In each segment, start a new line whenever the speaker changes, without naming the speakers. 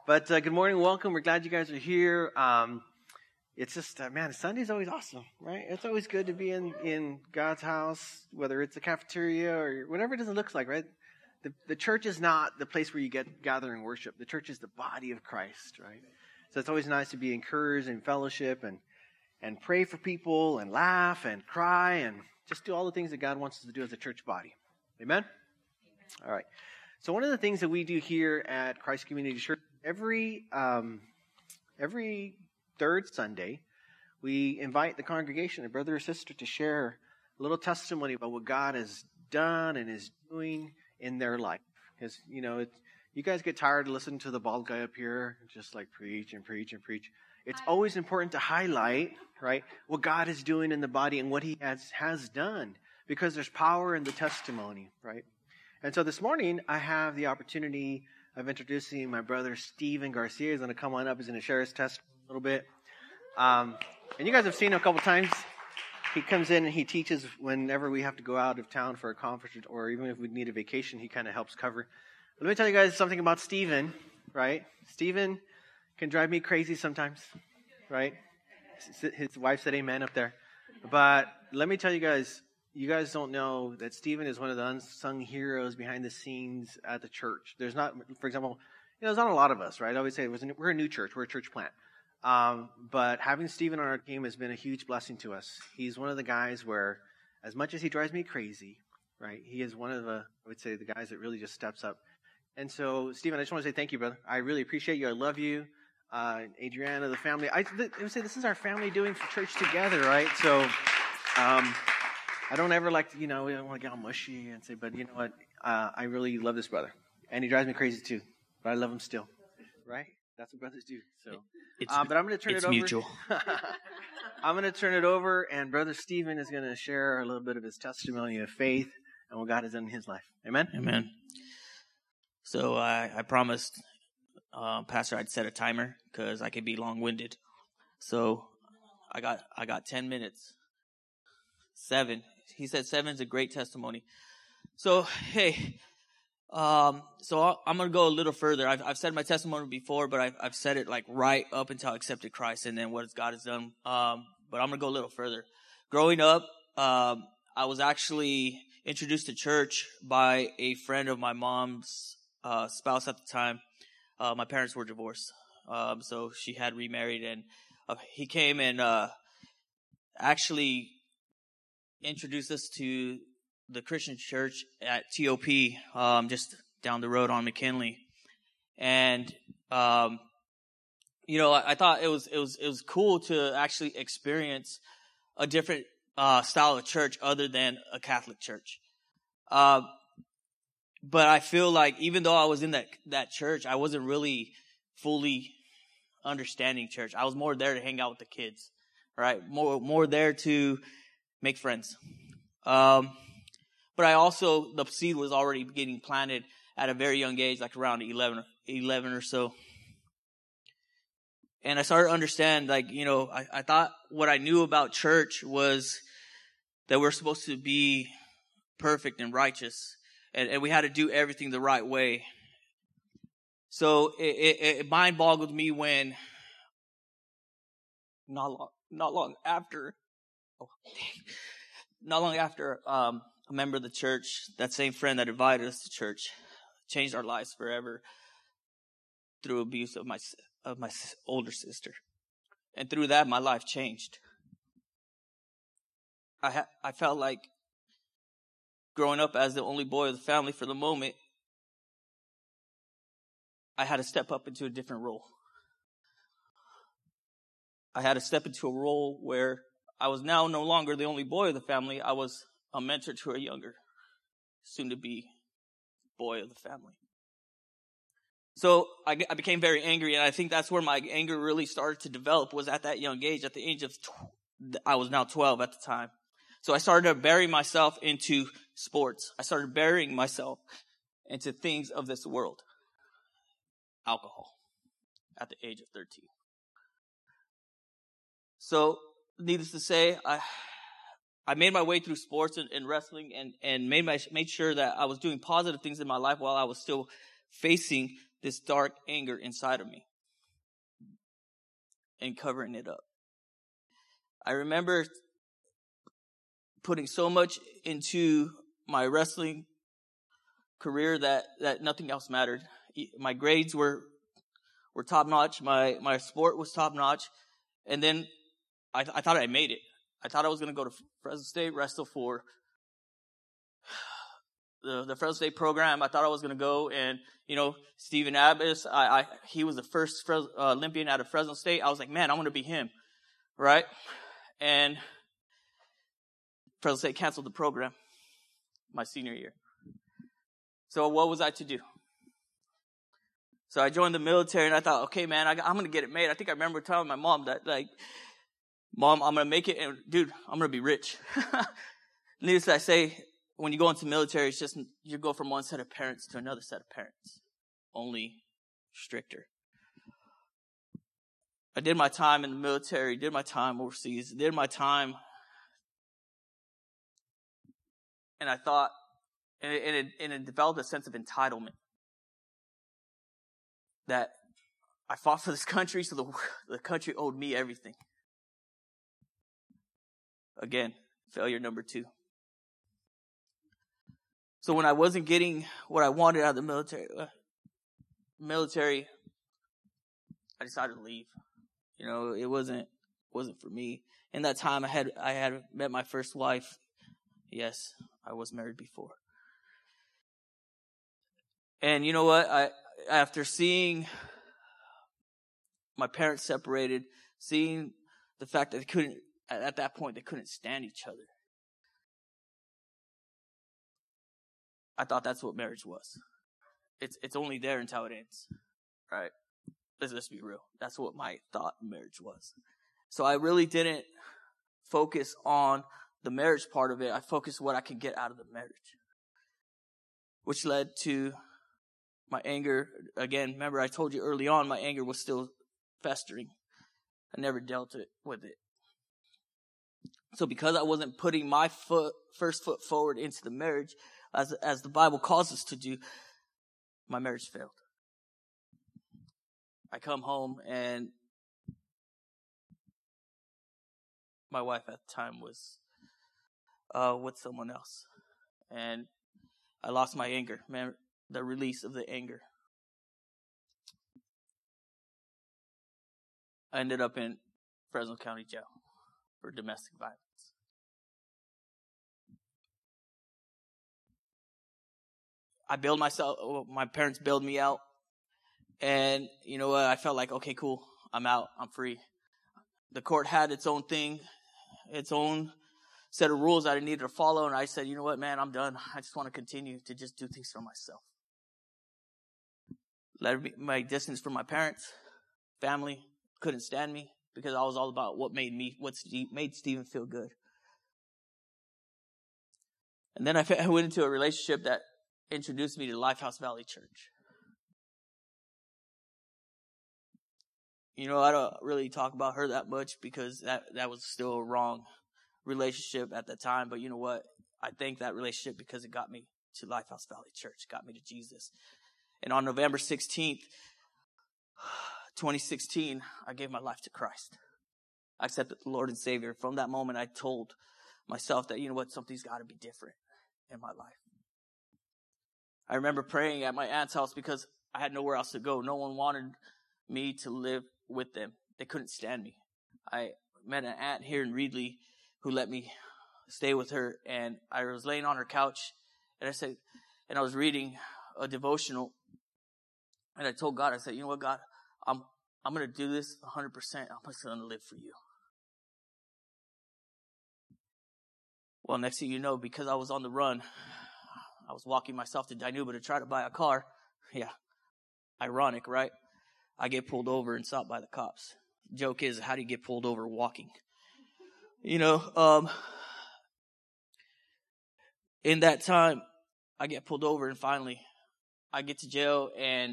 But good morning, welcome. We're glad you guys are here. It's just, man, Sunday's always awesome, right? It's always good to be in God's house, whether it's a cafeteria or whatever it doesn't look like, right? The church is not the place where you gather and worship. The church is the body of Christ, right? So it's always nice to be encouraged and fellowship and pray for people and laugh and cry and just do all the things that God wants us to do as a church body. Amen? All right. So one of the things that we do here at Christ Community Church, every third Sunday, we invite the congregation, a brother or sister, to share a little testimony about what God has done and is doing in their life. Because, you know, you guys get tired of listening to the bald guy up here, just like preach and preach and preach. It's always important to highlight, right, what God is doing in the body and what He has done, because there's power in the testimony, right? And so this morning, I have the opportunity of introducing my brother, Steven Garcia. He's going to come on up. He's going to share his testimony a little bit. And you guys have seen him a couple times. He comes in and he teaches whenever we have to go out of town for a conference, or even if we need a vacation, he kind of helps cover. But let me tell you guys something about Steven, right? Steven can drive me crazy sometimes, right? His wife said amen up there. But let me tell you guys don't know that Steven is one of the unsung heroes behind the scenes at the church. There's not, for example, there's not a lot of us, right? I always say we're a new church. We're a church plant. But having Steven on our team has been a huge blessing to us. He's one of the guys where, as much as he drives me crazy, right, he is one of the, I would say, the guys that really just steps up. And so, Steven, I just want to say thank you, brother. I really appreciate you. I love you. Adriana, the family. I would say this is our family doing church together, right? So, I don't ever like to, we don't want to get all mushy and say, but you know what? I really love this brother. And he drives me crazy too. But I love him still. Right? That's what brothers do. So, but I'm going to turn it over. It's mutual. I'm going to turn it over, and Brother Steven is going to share a little bit of his testimony of faith and what God has done in his life. Amen?
Amen. So I promised Pastor I'd set a timer because I could be long-winded. So I got 10 minutes. 7. He said 7 is a great testimony. So, hey, so I'm going to go a little further. I've said my testimony before, but I've said it like right up until I accepted Christ and then what God has done. But I'm going to go a little further. Growing up, I was actually introduced to church by a friend of my mom's spouse at the time. My parents were divorced. So she had remarried, and he came and actually introduced us to the Christian church at TOP, just down the road on McKinley. And, I thought it was cool to actually experience a different, style of church other than a Catholic church. But I feel like even though I was in that church, I wasn't really fully understanding church. I was more there to hang out with the kids, right? More there to make friends. But I also, the seed was already getting planted at a very young age, like around 11 or so. And I started to understand, I thought what I knew about church was that we're supposed to be perfect and righteous, and we had to do everything the right way. So it mind boggled me when not long after, a member of the church, that same friend that invited us to church, changed our lives forever through abuse of my older sister. And through that, my life changed. I felt like growing up as the only boy of the family for the moment, I had to step up into a different role. I had to step into a role where I was now no longer the only boy of the family. I was a mentor to a younger, soon-to-be boy of the family. So I became very angry, and I think that's where my anger really started to develop, was at that young age, at the age of, I was now 12 at the time. So I started to bury myself into sports. I started burying myself into things of this world. Alcohol, at the age of 13. So, needless to say, I made my way through sports and wrestling and made sure that I was doing positive things in my life while I was still facing this dark anger inside of me and covering it up. I remember putting so much into my wrestling career that nothing else mattered. My grades were top notch. My sport was top notch. And then I thought I made it. I thought I was going to go to Fresno State, wrestle for the Fresno State program. I thought I was going to go, and Stephen Abbas, he was the first Olympian out of Fresno State. I was like, man, I want to be him, right? And Fresno State canceled the program my senior year. So what was I to do? So I joined the military, and I thought, okay, man, I'm going to get it made. I think I remember telling my mom that, Mom, I'm going to make it, and dude, I'm going to be rich. Needless to say, when you go into the military, it's just you go from one set of parents to another set of parents, only stricter. I did my time in the military, did my time overseas, did my time, and I thought, and it developed a sense of entitlement that I fought for this country, so the country owed me everything. Again, failure number 2. So when I wasn't getting what I wanted out of the military, I decided to leave. It wasn't for me. In that time, I had met my first wife. Yes, I was married before. And you know what? After seeing my parents separated, seeing the fact that at that point they couldn't stand each other, I thought that's what marriage was. It's only there until it ends, right? Let's be real. That's what my thought marriage was. So I really didn't focus on the marriage part of it. I focused what I could get out of the marriage, which led to my anger. Again, remember I told you early on, my anger was still festering. I never dealt with it. So because I wasn't putting my first foot forward into the marriage, as the Bible calls us to do, my marriage failed. I come home, and my wife at the time was with someone else. And I lost my anger, man, the release of the anger. I ended up in Fresno County Jail for domestic violence. My parents bailed me out. And you know what? I felt like, okay, cool. I'm out. I'm free. The court had its own thing, its own set of rules that I needed to follow. And I said, you know what, man, I'm done. I just want to continue to just do things for myself. My distance from my parents, family, couldn't stand me because I was all about what made Stephen feel good. And then I went into a relationship that introduced me to Lifehouse Valley Church. I don't really talk about her that much because that was still a wrong relationship at the time. But you know what? I thank that relationship because it got me to Lifehouse Valley Church, got me to Jesus. And on November 16th, 2016, I gave my life to Christ. I accepted the Lord and Savior. From that moment, I told myself that, you know what, something's got to be different in my life. I remember praying at my aunt's house because I had nowhere else to go. No one wanted me to live with them. They couldn't stand me. I met an aunt here in Reedley who let me stay with her, and I was laying on her couch, and I was reading a devotional, and I told God, I said, you know what, God, I'm going to do this 100%. I'm just going to live for you. Well, next thing you know, because I was on the run, I was walking myself to Dinuba to try to buy a car. Yeah. Ironic, right? I get pulled over and stopped by the cops. Joke is, how do you get pulled over walking? In that time, I get pulled over, and finally I get to jail, and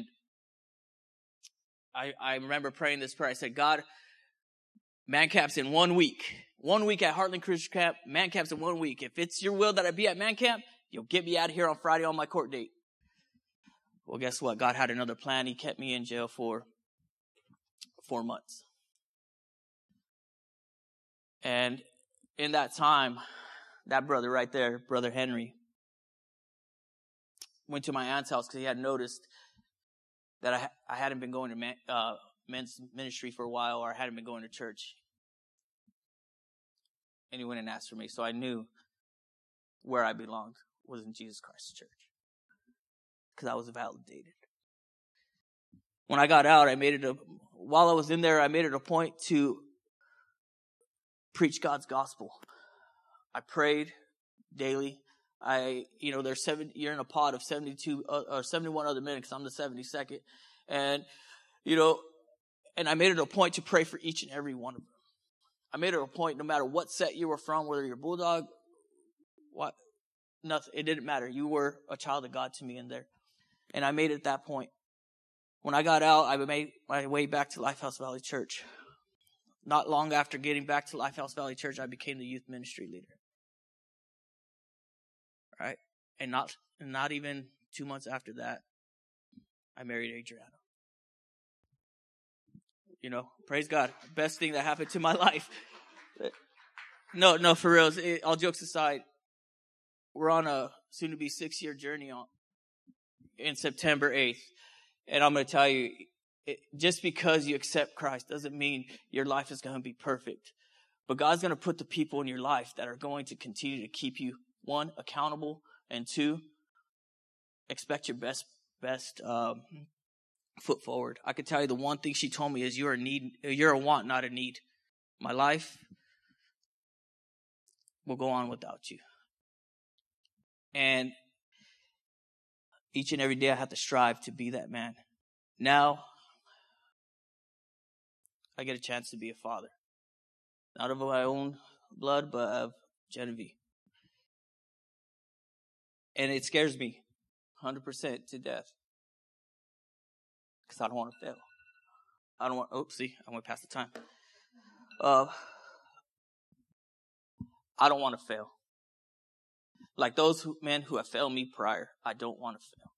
I remember praying this prayer. I said, God, man camp's in 1 week. 1 week at Heartland Christian Camp. Man camp's in 1 week. If it's your will that I be at man camp, you'll get me out of here on Friday on my court date. Well, guess what? God had another plan. He kept me in jail for 4 months. And in that time, that brother right there, Brother Henry, went to my aunt's house because he had noticed that I hadn't been going to men's ministry for a while, or I hadn't been going to church. And he went and asked for me. So I knew where I belonged was in Jesus Christ's church, because I was validated. When I got out, while I was in there, I made it a point to preach God's gospel. I prayed daily. You're in a pod of 72 or 71 other men, because I'm the 72nd. And, and I made it a point to pray for each and every one of them. I made it a point, no matter what set you were from, whether you're Bulldog, nothing, it didn't matter. You were a child of God to me in there. And I made it that point. When I got out, I made my way back to Lifehouse Valley Church. Not long after getting back to Lifehouse Valley Church, I became the youth ministry leader. Right? And not even 2 months after that, I married Adriana. Praise God. Best thing that happened to my life. No, for real. All jokes aside, we're on a soon-to-be 6-year journey in September 8th. And I'm going to tell you, just because you accept Christ doesn't mean your life is going to be perfect. But God's going to put the people in your life that are going to continue to keep you, 1, accountable, and 2, expect your best foot forward. I can tell you the one thing she told me is you're a want, not a need. My life will go on without you. And each and every day I have to strive to be that man. Now, I get a chance to be a father. Not of my own blood, but of Genevieve. And it scares me 100% to death. Because I don't want to fail. I went past the time. I don't want to fail. Like those men who have failed me prior, I don't want to fail.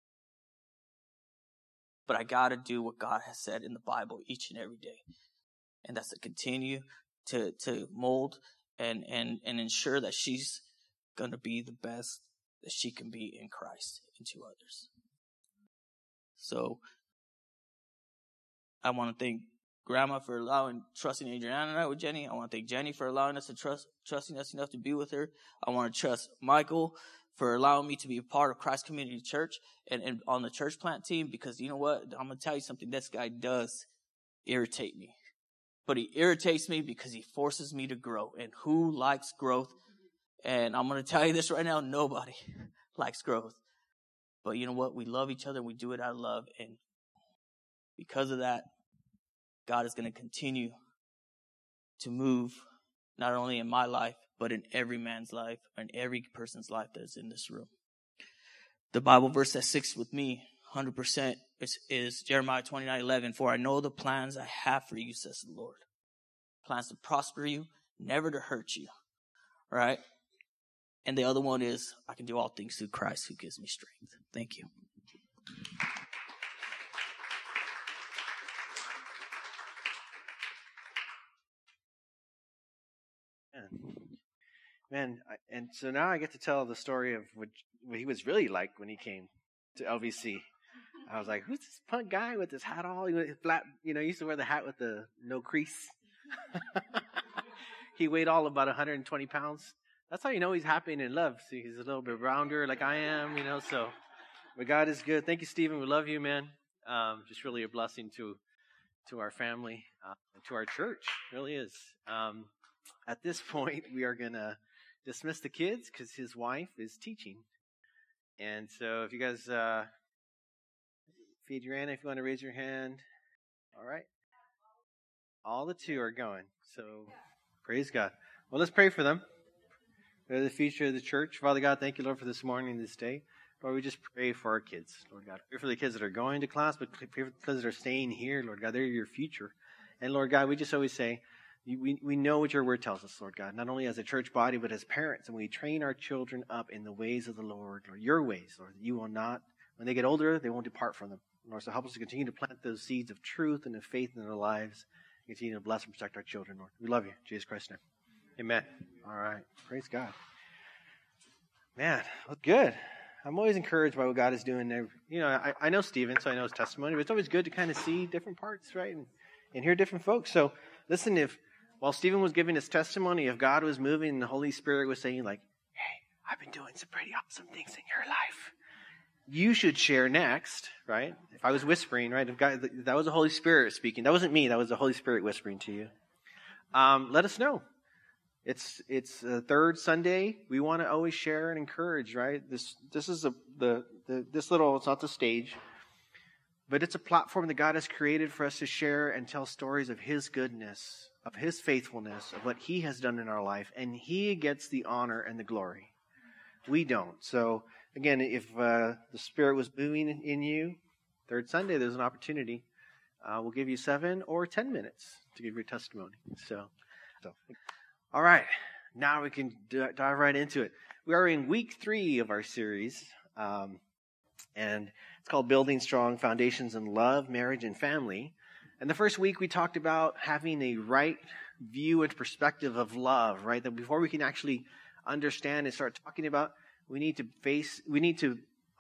But I got to do what God has said in the Bible each and every day. And that's to continue to mold and ensure that she's going to be the best that she can be in Christ and to others. So I want to thank Grandma for trusting Adriana and I with Jenny. I want to thank Jenny for allowing us to trusting us enough to be with her. I want to trust Michael for allowing me to be a part of Christ Community Church and on the church plant team, because you know what? I'm going to tell you something. This guy does irritate me. But he irritates me because he forces me to grow. And who likes growth? And I'm going to tell you this right now. Nobody likes growth. But you know what? We love each other and we do it out of love. And because of that, God is going to continue to move not only in my life, but in every man's life and every person's life that is in this room. The Bible verse that sticks with me 100% is Jeremiah 29:11. For I know the plans I have for you, says the Lord. Plans to prosper you, never to hurt you. Right? And the other one is, I can do all things through Christ who gives me strength. Thank you.
Man, and so now I get to tell the story of what he was really like when he came to LVC. I was like, who's this punk guy with his hat all flat? He used to wear the hat with the no crease. He weighed all about 120 pounds. That's how you know he's happy and in love. See, he's a little bit rounder like I am, so. But God is good. Thank you, Stephen. We love you, man. Just really a blessing to our family, to our church. It really is. At this point, we are going to dismiss the kids because his wife is teaching. And so if you guys, Adriana, if you want to raise your hand. All right. All the 2 are going. So praise God. Well, let's pray for them. They're the future of the church. Father God, thank you, Lord, for this morning, this day. Lord, we just pray for our kids, Lord God. Pray for the kids that are going to class, but pray for the kids that are staying here, Lord God. They're your future. And Lord God, we just always say, we know what your word tells us, Lord God, not only as a church body, but as parents. And we train our children up in the ways of the Lord, or your ways, Lord. You will not When they get older, they won't depart from them. Lord, so help us to continue to plant those seeds of truth and of faith in their lives. Continue to bless and protect our children, Lord. We love you. In Jesus Christ's name. Amen. All right. Praise God. Man, that's good. I'm always encouraged by what God is doing. I know Stephen, so I know his testimony, but it's always good to kind of see different parts, right? And hear different folks. So listen, while Stephen was giving his testimony, if God was moving and the Holy Spirit was saying like, hey, I've been doing some pretty awesome things in your life, you should share next, right? If I was whispering, right? If that was the Holy Spirit speaking. That wasn't me. That was the Holy Spirit whispering to you. Let us know. It's third Sunday. We want to always share and encourage, right? This is this little. It's not the stage, but it's a platform that God has created for us to share and tell stories of His goodness, of His faithfulness, of what He has done in our life, and He gets the honor and the glory. We don't. So again, if the Spirit was moving in you, third Sunday, there's an opportunity. We'll give you 7 or 10 minutes to give your testimony. So. All right, now we can dive right into it. We are in week 3 of our series, and it's called Building Strong Foundations in Love, Marriage, and Family. And the first week we talked about having a right view and perspective of love, right? That before we can actually understand and start talking about, we need to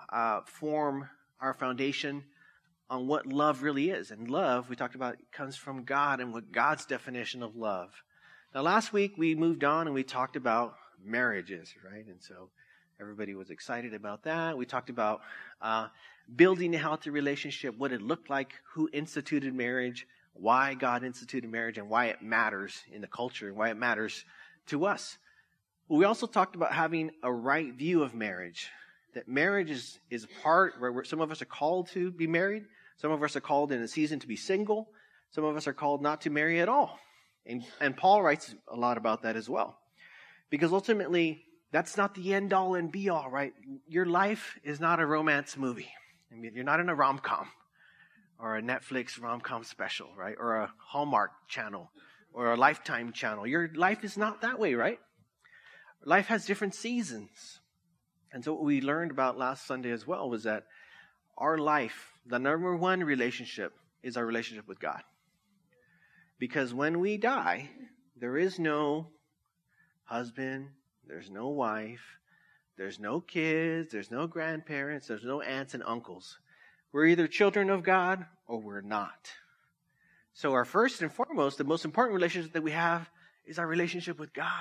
form our foundation on what love really is. And love, we talked about, comes from God and what God's definition of love. Now, last week we moved on and we talked about marriages, right? And so everybody was excited about that. We talked about building a healthy relationship, what it looked like, who instituted marriage, why God instituted marriage, and why it matters in the culture, and why it matters to us. We also talked about having a right view of marriage, that marriage is a part where some of us are called to be married, some of us are called in a season to be single, some of us are called not to marry at all. And Paul writes a lot about that as well. Because ultimately, that's not the end-all and be-all, right? Your life is not a romance movie. I mean, you're not in a rom-com or a Netflix rom-com special, right? Or a Hallmark channel or a Lifetime channel. Your life is not that way, right? Life has different seasons. And so what we learned about last Sunday as well was that our life, the number one relationship, is our relationship with God. Because when we die, there is no husband, there's no wife, there's no kids, there's no grandparents, there's no aunts and uncles. We're either children of God or we're not. So our first and foremost, the most important relationship that we have is our relationship with God.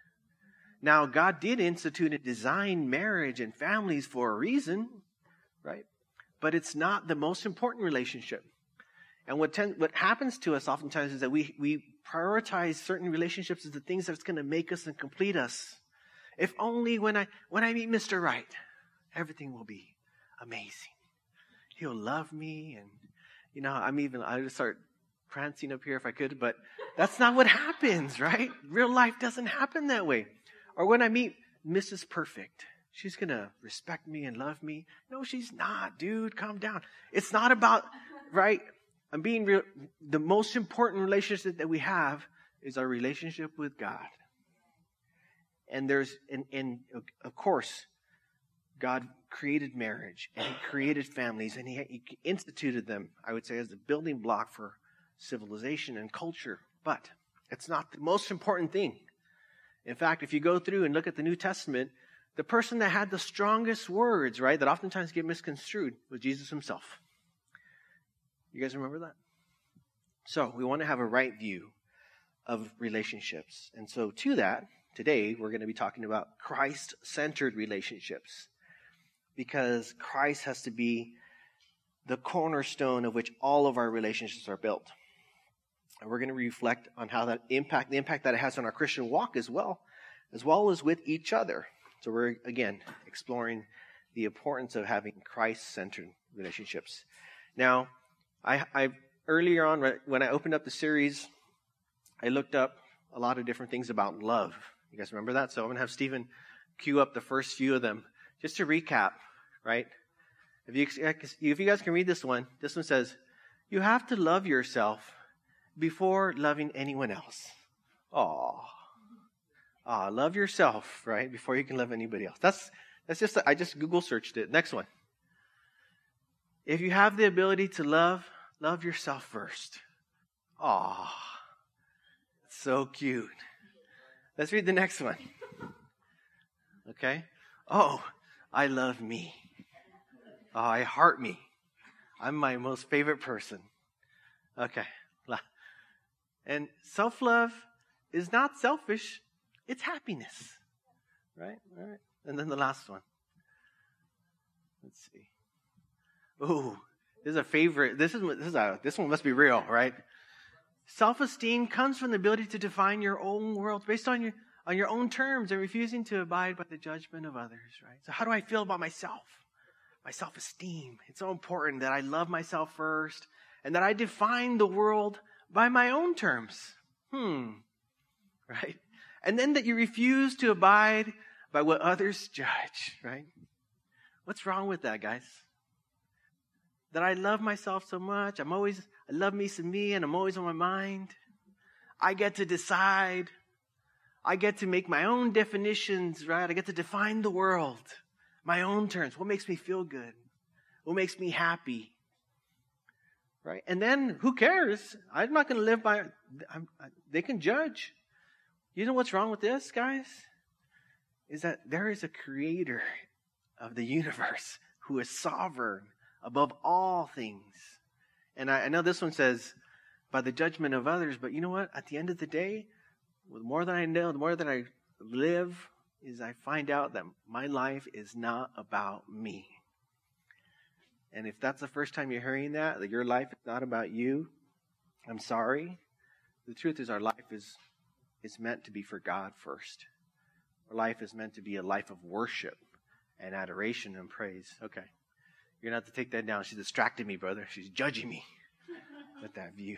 Now, God did institute and design marriage and families for a reason, right? But it's not the most important relationship. And what happens to us oftentimes is that we prioritize certain relationships as the things that's going to make us and complete us. If only when I meet Mr. Right, everything will be amazing. He'll love me, and I would start prancing up here if I could, but that's not what happens, right? Real life doesn't happen that way. Or when I meet Mrs. Perfect, she's going to respect me and love me. No, she's not, dude. Calm down. It's not about, right? I'm being real. The most important relationship that we have is our relationship with God. And of course, God created marriage and He created families and He instituted them, I would say, as the building block for civilization and culture. But it's not the most important thing. In fact, if you go through and look at the New Testament, the person that had the strongest words, right, that oftentimes get misconstrued was Jesus Himself. You guys remember that? So we want to have a right view of relationships. And so to that, today we're going to be talking about Christ-centered relationships. Because Christ has to be the cornerstone of which all of our relationships are built. And we're going to reflect on how the impact that it has on our Christian walk as well as with each other. So we're, again, exploring the importance of having Christ-centered relationships. Now, I earlier on, when I opened up the series, I looked up a lot of different things about love. You guys remember that? So I'm going to have Stephen cue up the first few of them. Just to recap, right? If you guys can read this one says, you have to love yourself before loving anyone else. Love yourself, right? Before you can love anybody else. That's just, I just Google searched it. Next one. If you have the ability to love yourself first. Aw, so cute. Let's read the next one. Okay? Oh, I love me. Oh, I heart me. I'm my most favorite person. Okay. And self-love is not selfish. It's happiness. Right? All right. And then the last one. Let's see. Ooh, this is a favorite. This one must be real, right? Self-esteem comes from the ability to define your own world based on your own terms and refusing to abide by the judgment of others, right? So how do I feel about myself? My self-esteem. It's so important that I love myself first and that I define the world by my own terms. Right? And then that you refuse to abide by what others judge, right? What's wrong with that, guys? That I love myself so much. I love me some me, and I'm always on my mind. I get to decide. I get to make my own definitions, right? I get to define the world, my own terms. What makes me feel good? What makes me happy? Right? And then, who cares? I'm not going to live by, they can judge. You know what's wrong with this, guys? Is that there is a creator of the universe who is sovereign above all things. And I know this one says, by the judgment of others, but you know what? At the end of the day, the more that I know, the more that I live, is I find out that my life is not about me. And if that's the first time you're hearing that your life is not about you, I'm sorry. The truth is our life is meant to be for God first. Our life is meant to be a life of worship and adoration and praise. Okay. You're going to have to take that down. She distracted me, brother. She's judging me with that view.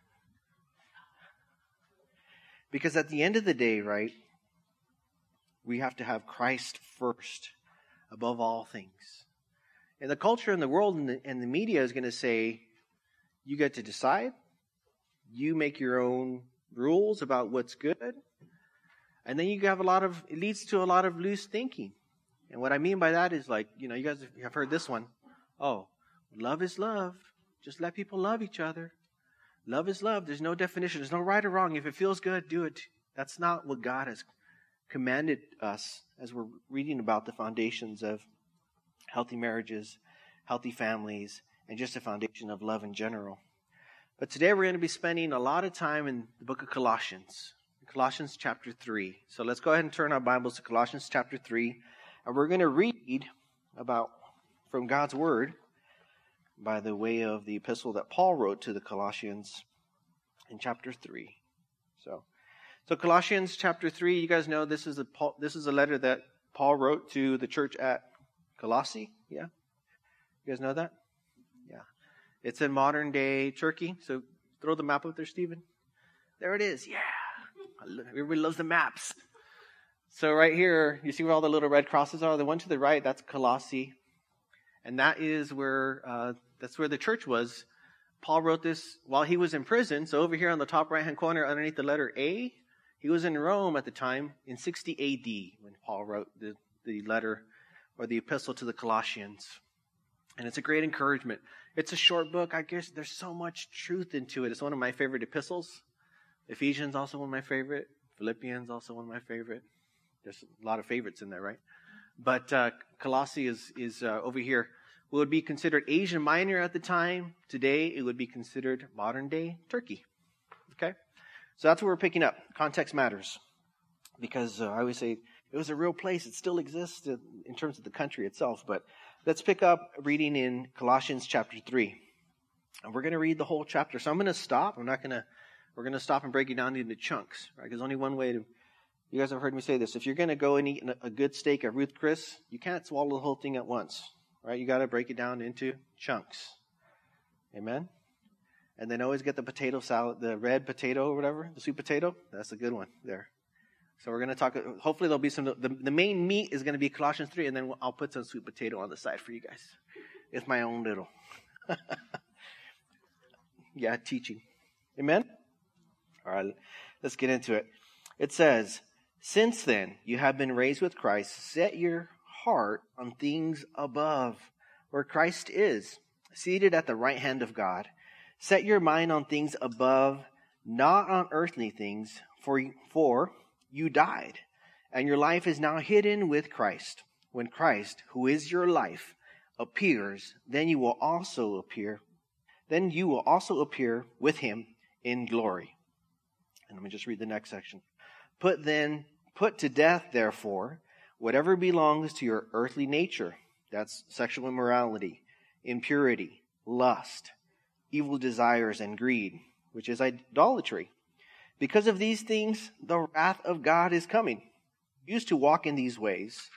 Because at the end of the day, right, we have to have Christ first above all things. And the culture and the world and the media is going to say, you get to decide. You make your own rules about what's good. And then you have it leads to a lot of loose thinking. And what I mean by that is like, you guys have heard this one. Oh, love is love. Just let people love each other. Love is love. There's no definition. There's no right or wrong. If it feels good, do it. That's not what God has commanded us as we're reading about the foundations of healthy marriages, healthy families, and just a foundation of love in general. But today we're going to be spending a lot of time in the book of Colossians. Colossians chapter 3. So let's go ahead and turn our Bibles to Colossians chapter 3. And we're going to read about from God's Word by the way of the epistle that Paul wrote to the Colossians in chapter 3. So Colossians chapter 3, you guys know this is a letter that Paul wrote to the church at Colossae. Yeah? You guys know that? Yeah. It's in modern day Turkey. So throw the map up there, Stephen. There it is. Yeah. Everybody loves the maps. So right here, you see where all the little red crosses are? The one to the right, that's Colossae. And that is that's where the church was. Paul wrote this while he was in prison. So over here on the top right-hand corner, underneath the letter A, he was in Rome at the time in 60 AD when Paul wrote the letter or the epistle to the Colossians. And it's a great encouragement. It's a short book. I guess there's so much truth into it. It's one of my favorite epistles. Ephesians, also one of my favorite. Philippians, also one of my favorite. There's a lot of favorites in there, right? But Colossae is over here. Would be considered Asia Minor at the time. Today, it would be considered modern-day Turkey. Okay? So that's what we're picking up. Context matters. Because I always say it was a real place. It still exists in terms of the country itself. But let's pick up reading in Colossians chapter 3. And we're going to read the whole chapter. So I'm going to stop. We're going to stop and break it down into chunks. Right? There's only one way to... You guys have heard me say this. If you're going to go and eat a good steak at Ruth Chris, you can't swallow the whole thing at once. Right? You got to break it down into chunks. Amen? And then always get the potato salad, the red potato or whatever, the sweet potato. That's a good one there. So we're going to talk, hopefully there'll be the main meat is going to be Colossians 3, and then I'll put some sweet potato on the side for you guys. It's my own little. Teaching. Amen? All right, let's get into it. It says, since then you have been raised with Christ, set your heart on things above, where Christ is, seated at the right hand of God. Set your mind on things above, not on earthly things, for you died, and your life is now hidden with Christ. When Christ, who is your life, appears, then you will also appear with him in glory. And let me just read the next section. Put to death, therefore, whatever belongs to your earthly nature. That's sexual immorality, impurity, lust, evil desires, and greed, which is idolatry. Because of these things, the wrath of God is coming. You used to walk in these ways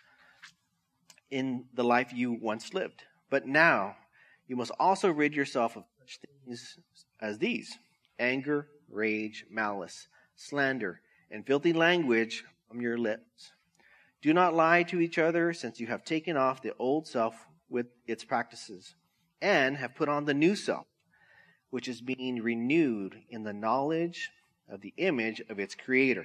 in the life you once lived. But now you must also rid yourself of such things as these: anger, rage, malice, slander, and filthy language from your lips. Do not lie to each other, since you have taken off the old self with its practices, and have put on the new self, which is being renewed in the knowledge of the image of its creator.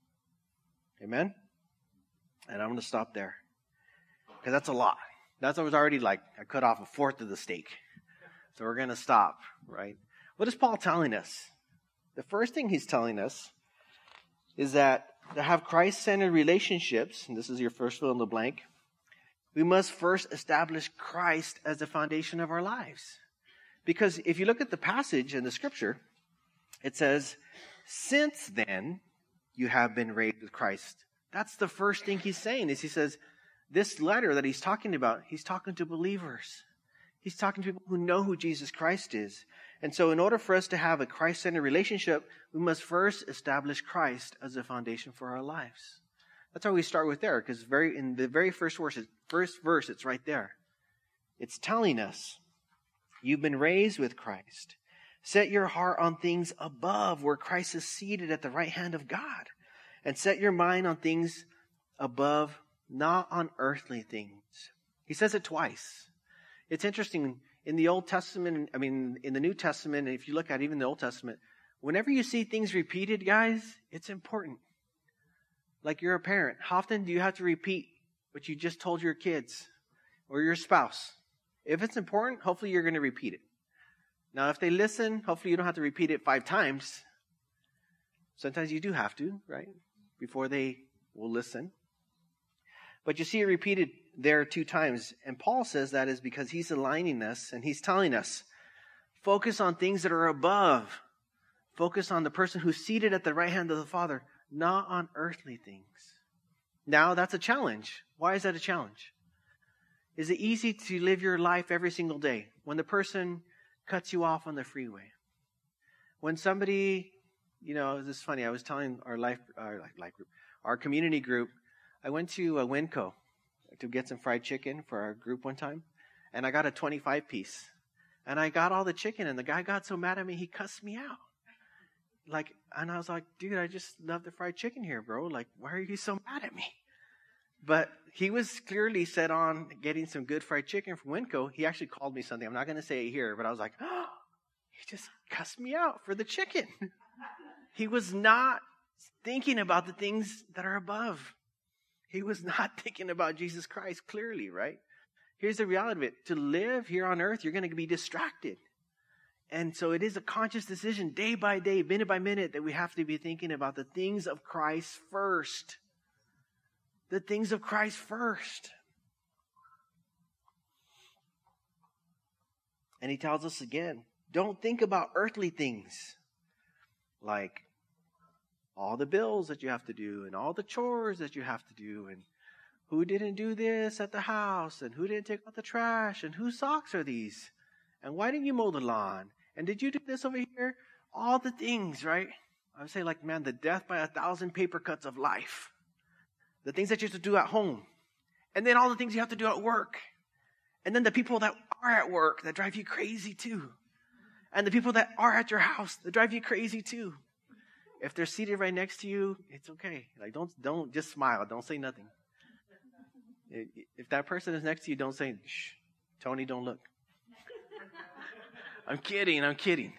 Amen? And I'm going to stop there, because that's a lot. That's already like I cut off a fourth of the steak. So we're going to stop, right? What is Paul telling us? The first thing he's telling us is that to have Christ-centered relationships, and this is your first fill in the blank, we must first establish Christ as the foundation of our lives. Because if you look at the passage in the scripture, it says, since then you have been raised with Christ. That's the first thing he's saying, is he says, this letter that he's talking about, he's talking to believers. He's talking to people who know who Jesus Christ is. And so in order for us to have a Christ-centered relationship, we must first establish Christ as the foundation for our lives. That's how we start with there, because in the very first verse, it's right there. It's telling us, you've been raised with Christ. Set your heart on things above, where Christ is seated at the right hand of God. And set your mind on things above, not on earthly things. He says it twice. It's interesting. In the Old Testament, in the New Testament, and if you look at even the Old Testament, whenever you see things repeated, guys, it's important. Like you're a parent. How often do you have to repeat what you just told your kids or your spouse? If it's important, hopefully you're going to repeat it. Now, if they listen, hopefully you don't have to repeat it 5 times. Sometimes you do have to, right? Before they will listen. But you see it repeated there 2 times. And Paul says that is because he's aligning us and he's telling us, focus on things that are above. Focus on the person who's seated at the right hand of the Father, not on earthly things. Now, that's a challenge. Why is that a challenge? Is it easy to live your life every single day when the person cuts you off on the freeway? When somebody, this is funny. I was telling our community group, I went to Winco to get some fried chicken for our group one time, and I got a 25-piece. And I got all the chicken, and the guy got so mad at me, he cussed me out. And I was like, dude, I just love the fried chicken here, bro. Why are you so mad at me? But he was clearly set on getting some good fried chicken from Winco. He actually called me something. I'm not going to say it here, but I was like, oh, he just cussed me out for the chicken. He was not thinking about the things that are above. He was not thinking about Jesus Christ clearly, right? Here's the reality of it. To live here on earth, you're going to be distracted. And so it is a conscious decision day by day, minute by minute, that we have to be thinking about the things of Christ first. The things of Christ first. And he tells us again, don't think about earthly things like all the bills that you have to do and all the chores that you have to do and who didn't do this at the house and who didn't take out the trash and whose socks are these and why didn't you mow the lawn and did you do this over here? All the things, right? I would say the death by 1,000 paper cuts of life. The things that you have to do at home. And then all the things you have to do at work. And then the people that are at work that drive you crazy too. And the people that are at your house that drive you crazy too. If they're seated right next to you, it's okay. Don't just smile. Don't say nothing. If that person is next to you, don't say, shh, Tony, don't look. I'm kidding.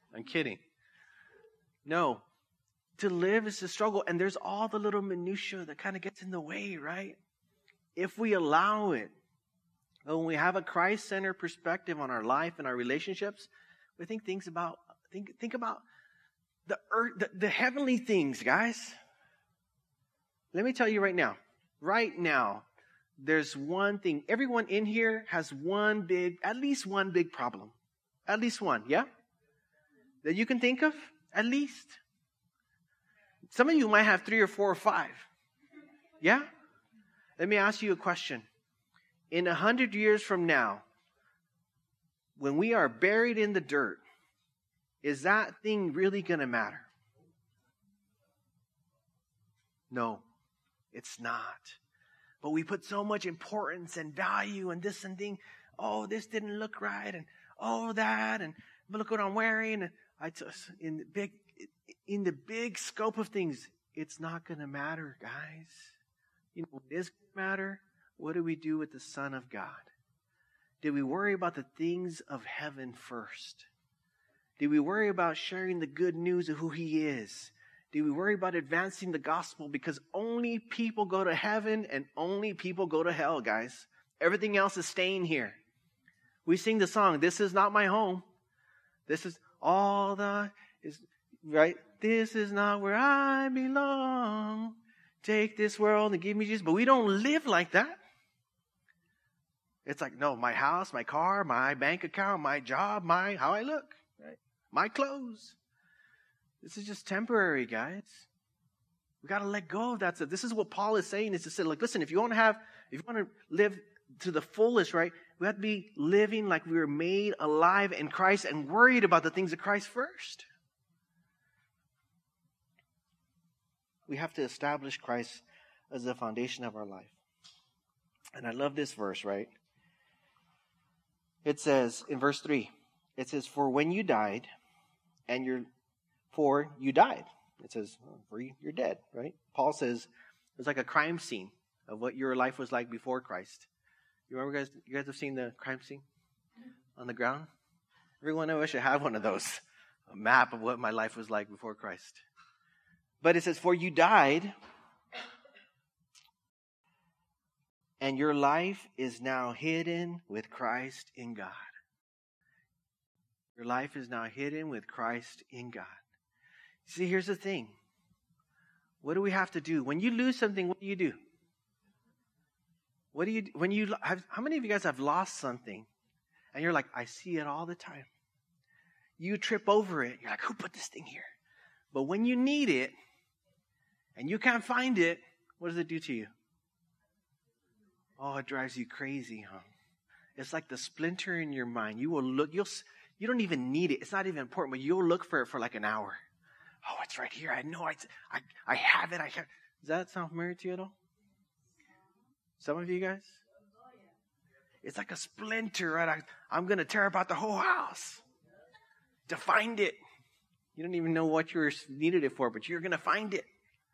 No. To live is to struggle, and there's all the little minutia that kind of gets in the way, right? If we allow it, But when we have a Christ-centered perspective on our life and our relationships, we think about the earth, the heavenly things, guys. Let me tell you right now, there's one thing. Everyone in here has at least one big problem. At least one, yeah? That you can think of? At least. Some of you might have 3 or 4 or 5. Yeah? Let me ask you a question. In 100 years from now, when we are buried in the dirt, is that thing really going to matter? No, it's not. But we put so much importance and value and this and thing. Oh, this didn't look right, and oh, that, and look what I'm wearing. And in the big scope of things, it's not going to matter, guys. You know what is going to matter? What do we do with the Son of God? Did we worry about the things of heaven first? Did we worry about sharing the good news of who He is? Did we worry about advancing the gospel? Because only people go to heaven and only people go to hell, guys. Everything else is staying here. We sing the song, "This is not my home. This is all that is," right? "This is not where I belong. Take this world and give me Jesus." But we don't live like that. It's like, no, my house, my car, my bank account, my job, how I look, right? My clothes. This is just temporary, guys. We got to let go of that. So this is what Paul is saying, is to say, like, listen, if you want to live to the fullest, right? We have to be living like we were made alive in Christ and worried about the things of Christ first. We have to establish Christ as the foundation of our life. And I love this verse, right? It says in verse 3, it says, "For when you died, you died." It says, for you're dead, right? Paul says it's like a crime scene of what your life was like before Christ. You remember, you guys have seen the crime scene on the ground? Every one of us should have one of those, a map of what my life was like before Christ. But it says, "For you died, and your life is now hidden with Christ in God." Your life is now hidden with Christ in God. See, here's the thing. What do we have to do? When you lose something, what do you do? How many of you guys have lost something? And you're like, I see it all the time. You trip over it. You're like, who put this thing here? But when you need it, and you can't find it, what does it do to you? Oh, it drives you crazy, huh? It's like the splinter in your mind. You will look, you don't even need it. It's not even important, but you'll look for it for like an hour. Oh, it's right here. I know I have it. Does that sound familiar to you at all? Some of you guys? It's like a splinter, right? I'm going to tear apart the whole house to find it. You don't even know what you needed it for, but you're going to find it.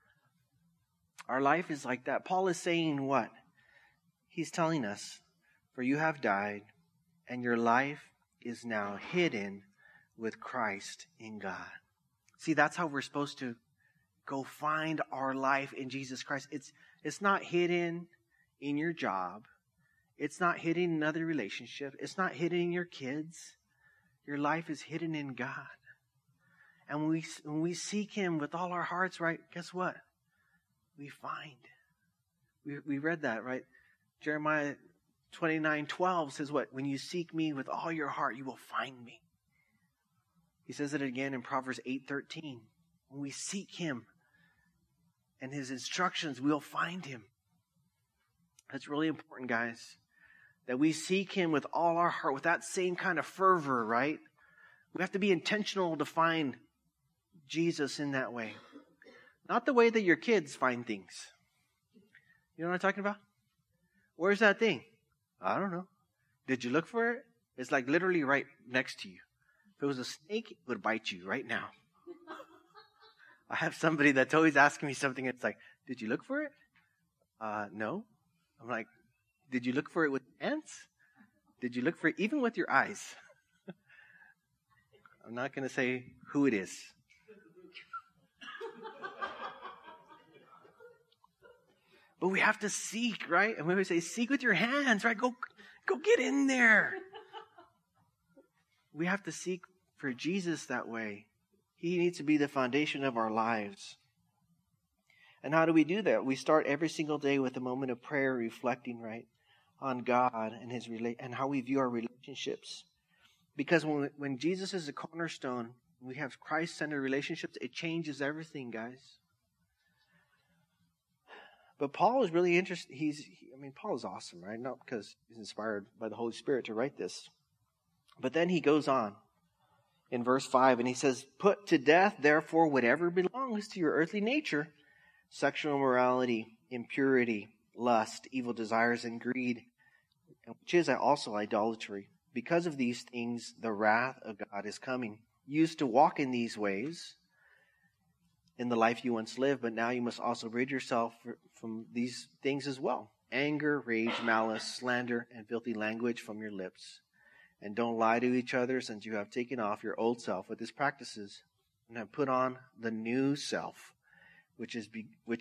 Our life is like that. Paul is saying what? He's telling us, "For you have died, and your life is now hidden with Christ in God." See, that's how we're supposed to go find our life in Jesus Christ. It's not hidden in your job. It's not hidden in another relationship. It's not hidden in your kids. Your life is hidden in God. And when we seek Him with all our hearts, right, guess what? We find. We read that, right? Jeremiah 29:12 says what? "When you seek me with all your heart, you will find me." He says it again in Proverbs 8:13. When we seek Him and His instructions, we'll find Him. That's really important, guys. That we seek Him with all our heart, with that same kind of fervor, right? We have to be intentional to find Jesus in that way. Not the way that your kids find things. You know what I'm talking about? Where's that thing? I don't know. Did you look for it? It's like literally right next to you. If it was a snake, it would bite you right now. I have somebody that's always asking me something. It's like, did you look for it? No. I'm like, did you look for it with ants? Did you look for it even with your eyes? I'm not going to say who it is. But we have to seek, right? And when we say seek with your hands, right? Go Go get in there. We have to seek for Jesus that way. He needs to be the foundation of our lives. And how do we do that? We start every single day with a moment of prayer, reflecting, right, on God and and how we view our relationships. Because when Jesus is the cornerstone, we have Christ-centered relationships, it changes everything, guys. But Paul is really interested. Paul is awesome, right? Not because he's inspired by the Holy Spirit to write this. But then he goes on in verse 5, and he says, "Put to death, therefore, whatever belongs to your earthly nature, sexual immorality, impurity, lust, evil desires, and greed, which is also idolatry. Because of these things, the wrath of God is coming. You used to walk in these ways in the life you once lived, but now you must also rid yourself from these things as well. Anger, rage, malice, slander, and filthy language from your lips. And don't lie to each other, since you have taken off your old self with its practices and have put on the new self, which is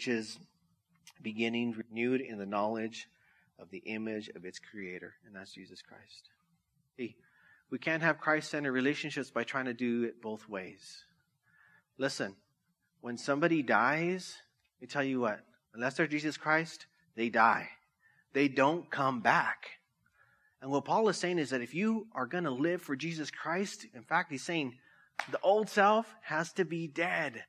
beginning renewed in the knowledge of the image of its creator," and that's Jesus Christ. See, we can't have Christ-centered relationships by trying to do it both ways. Listen, when somebody dies, let me tell you what, unless they're Jesus Christ, they die. They don't come back. And what Paul is saying is that if you are going to live for Jesus Christ, in fact, he's saying the old self has to be dead.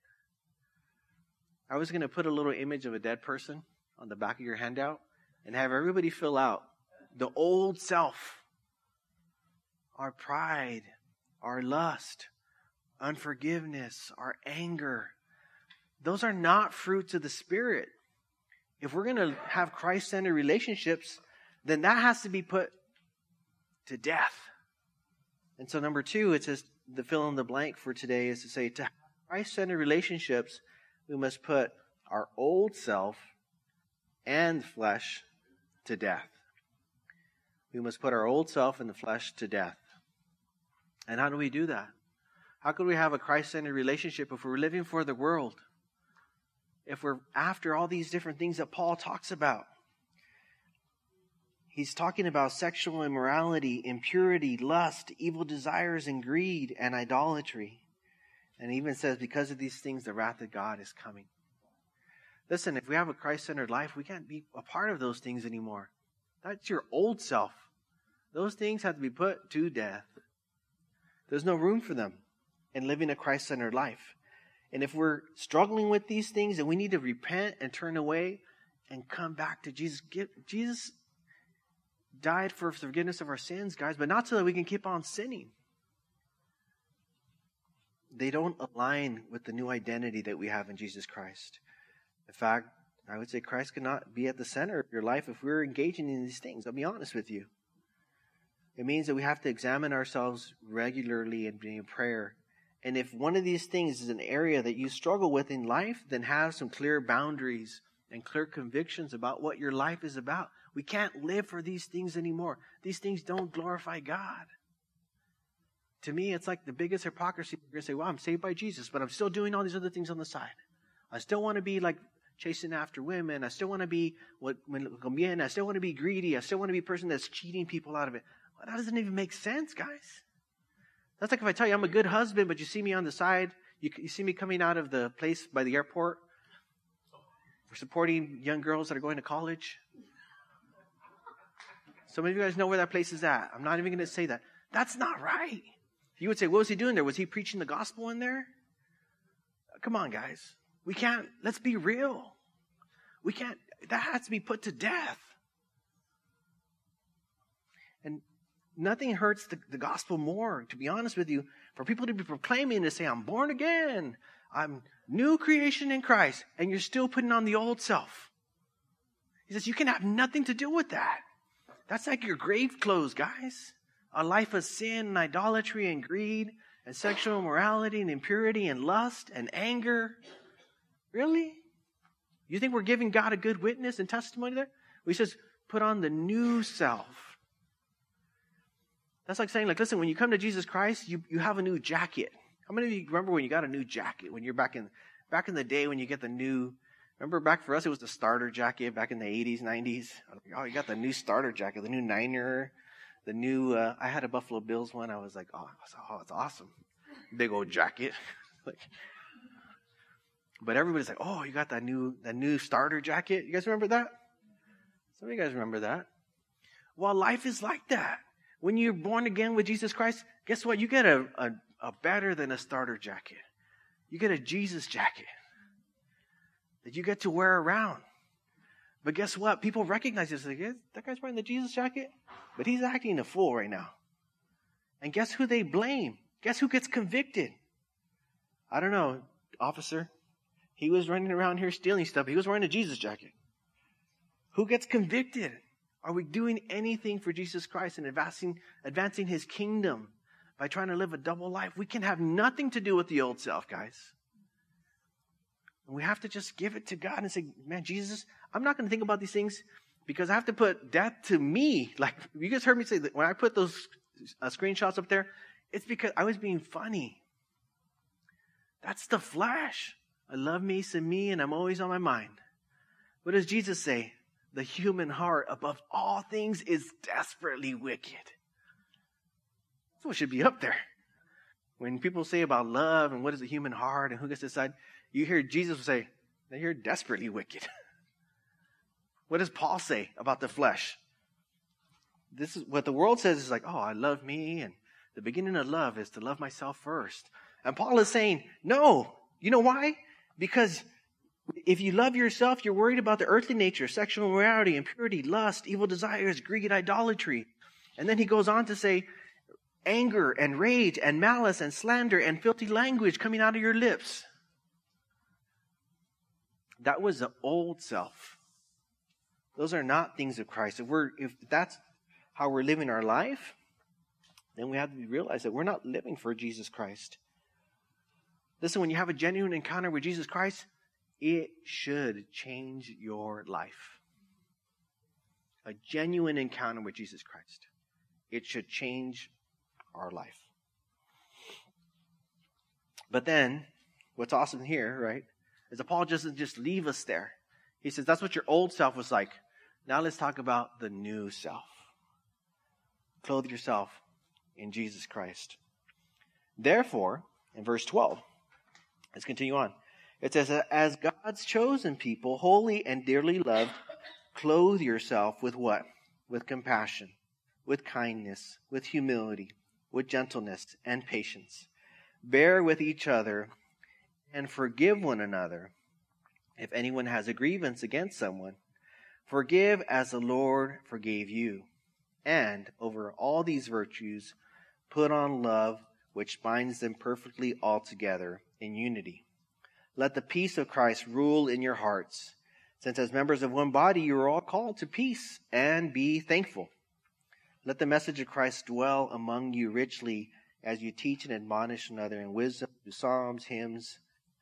I was going to put a little image of a dead person on the back of your handout and have everybody fill out the old self. Our pride, our lust, unforgiveness, our anger. Those are not fruits of the Spirit. If we're going to have Christ-centered relationships, then that has to be put to death. And so number 2, it says the fill in the blank for today is to say to have Christ-centered relationships, we must put our old self and flesh to death. We must put our old self and the flesh to death. And how do we do that? How could we have a Christ-centered relationship if we're living for the world? If we're after all these different things that Paul talks about? He's talking about sexual immorality, impurity, lust, evil desires, and greed, and idolatry. And he even says, because of these things, the wrath of God is coming. Listen, if we have a Christ-centered life, we can't be a part of those things anymore. That's your old self. Those things have to be put to death. There's no room for them in living a Christ-centered life. And if we're struggling with these things, then we need to repent and turn away and come back to Jesus. Jesus died for forgiveness of our sins, guys, but not so that we can keep on sinning. They don't align with the new identity that we have in Jesus Christ. In fact, I would say Christ cannot be at the center of your life if we're engaging in these things. I'll be honest with you. It means that we have to examine ourselves regularly and be in prayer. And if one of these things is an area that you struggle with in life, then have some clear boundaries and clear convictions about what your life is about. We can't live for these things anymore. These things don't glorify God. To me, it's like the biggest hypocrisy. You're going to say, well, I'm saved by Jesus, but I'm still doing all these other things on the side. I still want to be like chasing after women. I still want to be I still want to be greedy. I still want to be a person that's cheating people out of it. Well, that doesn't even make sense, guys. That's like if I tell you I'm a good husband, but you see me on the side. You see me coming out of the place by the airport. We're supporting young girls that are going to college. Some of you guys know where that place is at. I'm not even going to say that. That's not right. You would say, what was he doing there? Was he preaching the gospel in there? Come on, guys. We can't, let's be real. We can't, that has to be put to death. And nothing hurts the gospel more, to be honest with you, for people to be proclaiming to say, I'm born again. I'm new creation in Christ. And you're still putting on the old self. He says, you can have nothing to do with that. That's like your grave clothes, guys. A life of sin and idolatry and greed and sexual immorality and impurity and lust and anger. Really? You think we're giving God a good witness and testimony there? He says, put on the new self. That's like saying, listen, when you come to Jesus Christ, you have a new jacket. How many of you remember when you got a new jacket? When you're back in the day when you get the new, remember back for us, it was the starter jacket back in the 80s, 90s. Oh, you got the new starter jacket, the new Niner. the new, I had a Buffalo Bills one. I was like, oh, it's awesome. Big old jacket. But everybody's like, oh, you got that new starter jacket. You guys remember that? Some of you guys remember that. Well, life is like that. When you're born again with Jesus Christ, guess what? You get a better than a starter jacket. You get a Jesus jacket that you get to wear around. But guess what? People recognize this. Like, that guy's wearing the Jesus jacket, but he's acting a fool right now. And guess who they blame? Guess who gets convicted? I don't know, officer. He was running around here stealing stuff. He was wearing a Jesus jacket. Who gets convicted? Are we doing anything for Jesus Christ and advancing his kingdom by trying to live a double life? We can have nothing to do with the old self, guys. And we have to just give it to God and say, man, Jesus, I'm not going to think about these things because I have to put death to me. Like, you guys heard me say that when I put those screenshots up there, it's because I was being funny. That's the flesh. I love me, some me, and I'm always on my mind. What does Jesus say? The human heart above all things is desperately wicked. That's what should be up there. When people say about love and what is the human heart and who gets to decide, you hear Jesus say, you're desperately wicked. What does Paul say about the flesh? This is what the world says is like, oh, I love me, and the beginning of love is to love myself first. And Paul is saying, no. You know why? Because if you love yourself, you're worried about the earthly nature, sexual immorality, impurity, lust, evil desires, greed, idolatry. And then he goes on to say, anger and rage and malice and slander and filthy language coming out of your lips. That was the old self. Those are not things of Christ. If that's how we're living our life, then we have to realize that we're not living for Jesus Christ. Listen, when you have a genuine encounter with Jesus Christ, it should change your life. A genuine encounter with Jesus Christ. It should change our life. But then, what's awesome here, right, is that Paul doesn't just leave us there. He says, that's what your old self was like. Now let's talk about the new self. Clothe yourself in Jesus Christ. Therefore, in verse 12, let's continue on. It says, as God's chosen people, holy and dearly loved, clothe yourself with what? With compassion, with kindness, with humility, with gentleness and patience. Bear with each other and forgive one another. If anyone has a grievance against someone, forgive as the Lord forgave you. And over all these virtues, put on love, which binds them perfectly all together in unity. Let the peace of Christ rule in your hearts, since as members of one body you are all called to peace, and be thankful. Let the message of Christ dwell among you richly as you teach and admonish another in wisdom, through psalms, hymns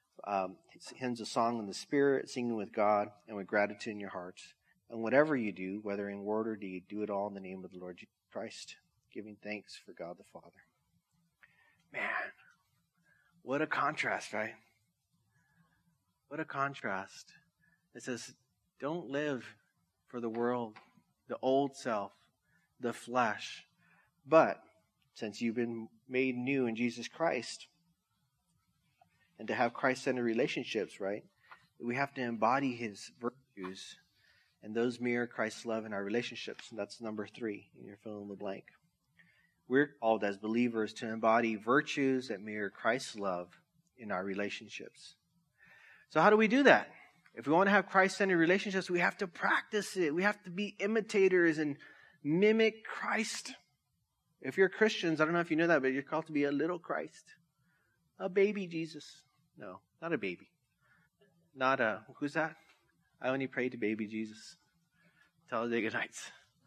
of song in the Spirit, singing with God and with gratitude in your hearts. And whatever you do, whether in word or deed, do it all in the name of the Lord Jesus Christ, giving thanks for God the Father. Man, what a contrast, right? What a contrast. It says, don't live for the world, the old self, the flesh. But since you've been made new in Jesus Christ, and to have Christ-centered relationships, right, we have to embody his virtues, and those mirror Christ's love in our relationships. And that's number 3, and you're filling in the blank. We're called as believers to embody virtues that mirror Christ's love in our relationships. So how do we do that? If we want to have Christ-centered relationships, we have to practice it. We have to be imitators and mimic Christ. If you're Christians, I don't know if you know that, but you're called to be a little Christ. A baby Jesus. No, not a baby. Not a, who's that? I only pray to baby Jesus. Talladega Nights.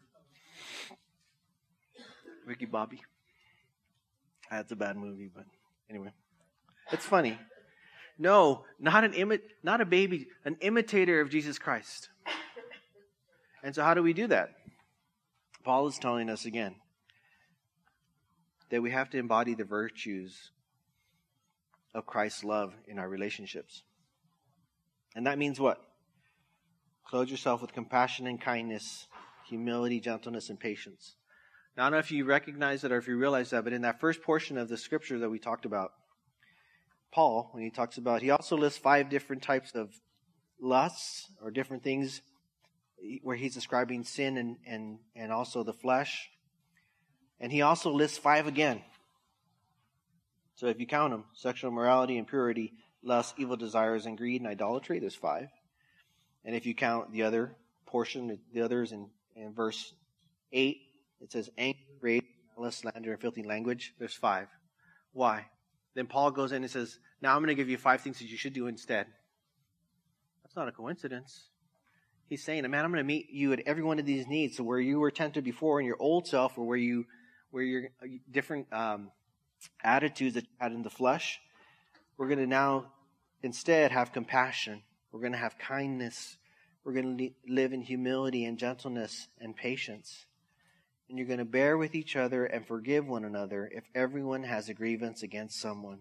Ricky Bobby. That's a bad movie, but anyway. It's funny. No, not a baby, an imitator of Jesus Christ. And so how do we do that? Paul is telling us again that we have to embody the virtues of Christ's love in our relationships. And that means what? Clothe yourself with compassion and kindness, humility, gentleness, and patience. Now, I don't know if you recognize it or if you realize that, but in that first portion of the scripture that we talked about, Paul, when he talks about, he also lists 5 different types of lusts or different things where he's describing sin and also the flesh. And he also lists 5 again. So if you count them, sexual immorality, impurity, lust, evil desires, and greed, and idolatry, there's 5. And if you count the other portion, the others in verse 8, it says anger, rage, malice, slander, and filthy language. There's 5. Why? Then Paul goes in and says, now I'm going to give you 5 things that you should do instead. That's not a coincidence. He's saying, man, I'm going to meet you at every one of these needs. So where you were tempted before in your old self, or where your different attitudes that you had in the flesh, we're going to now instead have compassion. We're going to have kindness. We're going to live in humility and gentleness and patience. And you're going to bear with each other and forgive one another if everyone has a grievance against someone.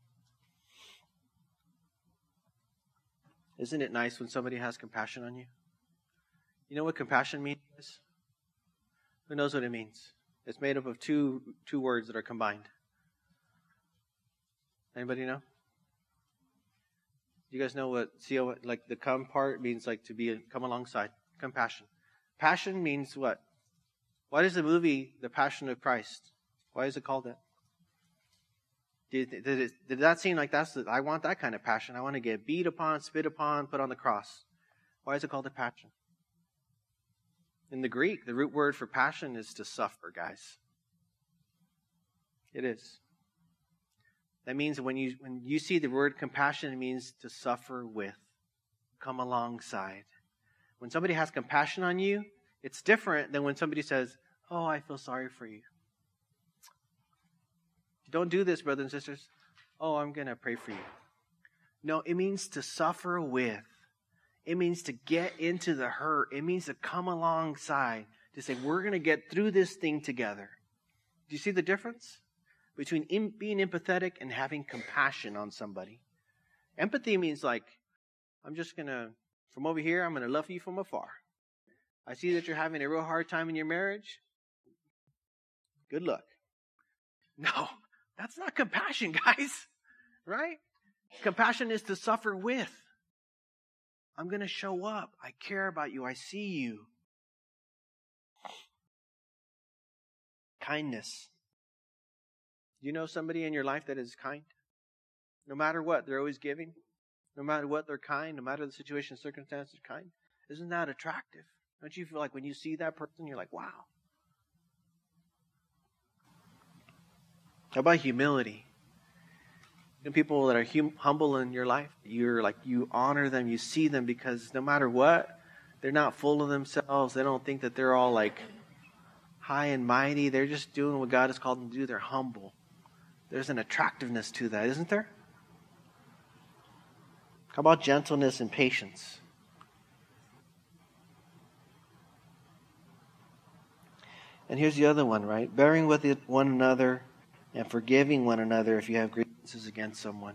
Isn't it nice when somebody has compassion on you? You know what compassion means? Who knows what it means? It's made up of two words that are combined. Anybody know? You guys know what like the come part means, like to come alongside. Compassion. Passion means what? Why does the movie The Passion of Christ, why is it called that? Did that seem like I want that kind of passion. I want to get beat upon, spit upon, put on the cross. Why is it called a passion? In the Greek, the root word for passion is to suffer, guys. It is. That means when you see the word compassion, it means to suffer with, come alongside. When somebody has compassion on you, it's different than when somebody says, oh, I feel sorry for you. Don't do this, brothers and sisters. Oh, I'm going to pray for you. No, it means to suffer with. It means to get into the hurt. It means to come alongside, to say, we're going to get through this thing together. Do you see the difference between being empathetic and having compassion on somebody? Empathy means like, from over here, I'm going to love you from afar. I see that you're having a real hard time in your marriage. Good luck. No, that's not compassion, guys. Right? Compassion is to suffer with. I'm going to show up. I care about you. I see you. Kindness. Do you know somebody in your life that is kind? No matter what, they're always giving. No matter what, they're kind. No matter the situation, circumstance, they're kind. Isn't that attractive? Don't you feel like when you see that person, you're like, wow. How about humility? You know, people that are humble in your life, you honor them, you see them because no matter what, they're not full of themselves. They don't think that they're all like high and mighty. They're just doing what God has called them to do. They're humble. There's an attractiveness to that, isn't there? How about gentleness and patience? And here's the other one, right? Bearing with one another and forgiving one another if you have grievances against someone.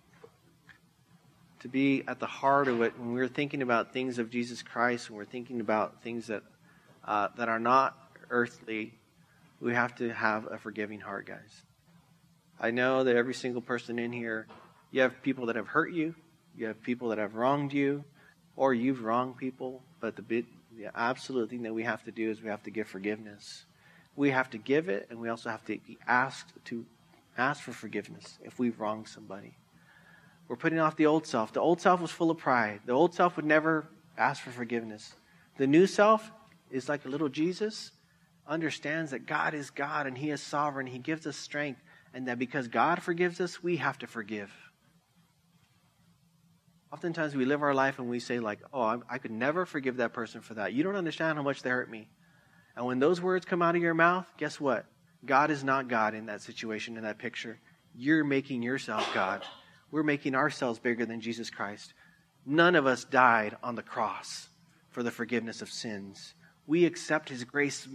To be at the heart of it, when we're thinking about things of Jesus Christ, when we're thinking about things that are not earthly, we have to have a forgiving heart, guys. I know that every single person in here, you have people that have hurt you, you have people that have wronged you, or you've wronged people, but the absolute thing that we have to do is we have to give forgiveness. We have to give it, and we also have to be asked to ask for forgiveness if we've wronged somebody. We're putting off the old self. The old self was full of pride. The old self would never ask for forgiveness. The new self is like a little Jesus, understands that God is God and He is sovereign. He gives us strength, and that because God forgives us, we have to forgive. Oftentimes we live our life and we say like, oh, I could never forgive that person for that. You don't understand how much they hurt me. And when those words come out of your mouth, guess what? God is not God in that situation, in that picture. You're making yourself God. We're making ourselves bigger than Jesus Christ. None of us died on the cross for the forgiveness of sins. We accept His grace.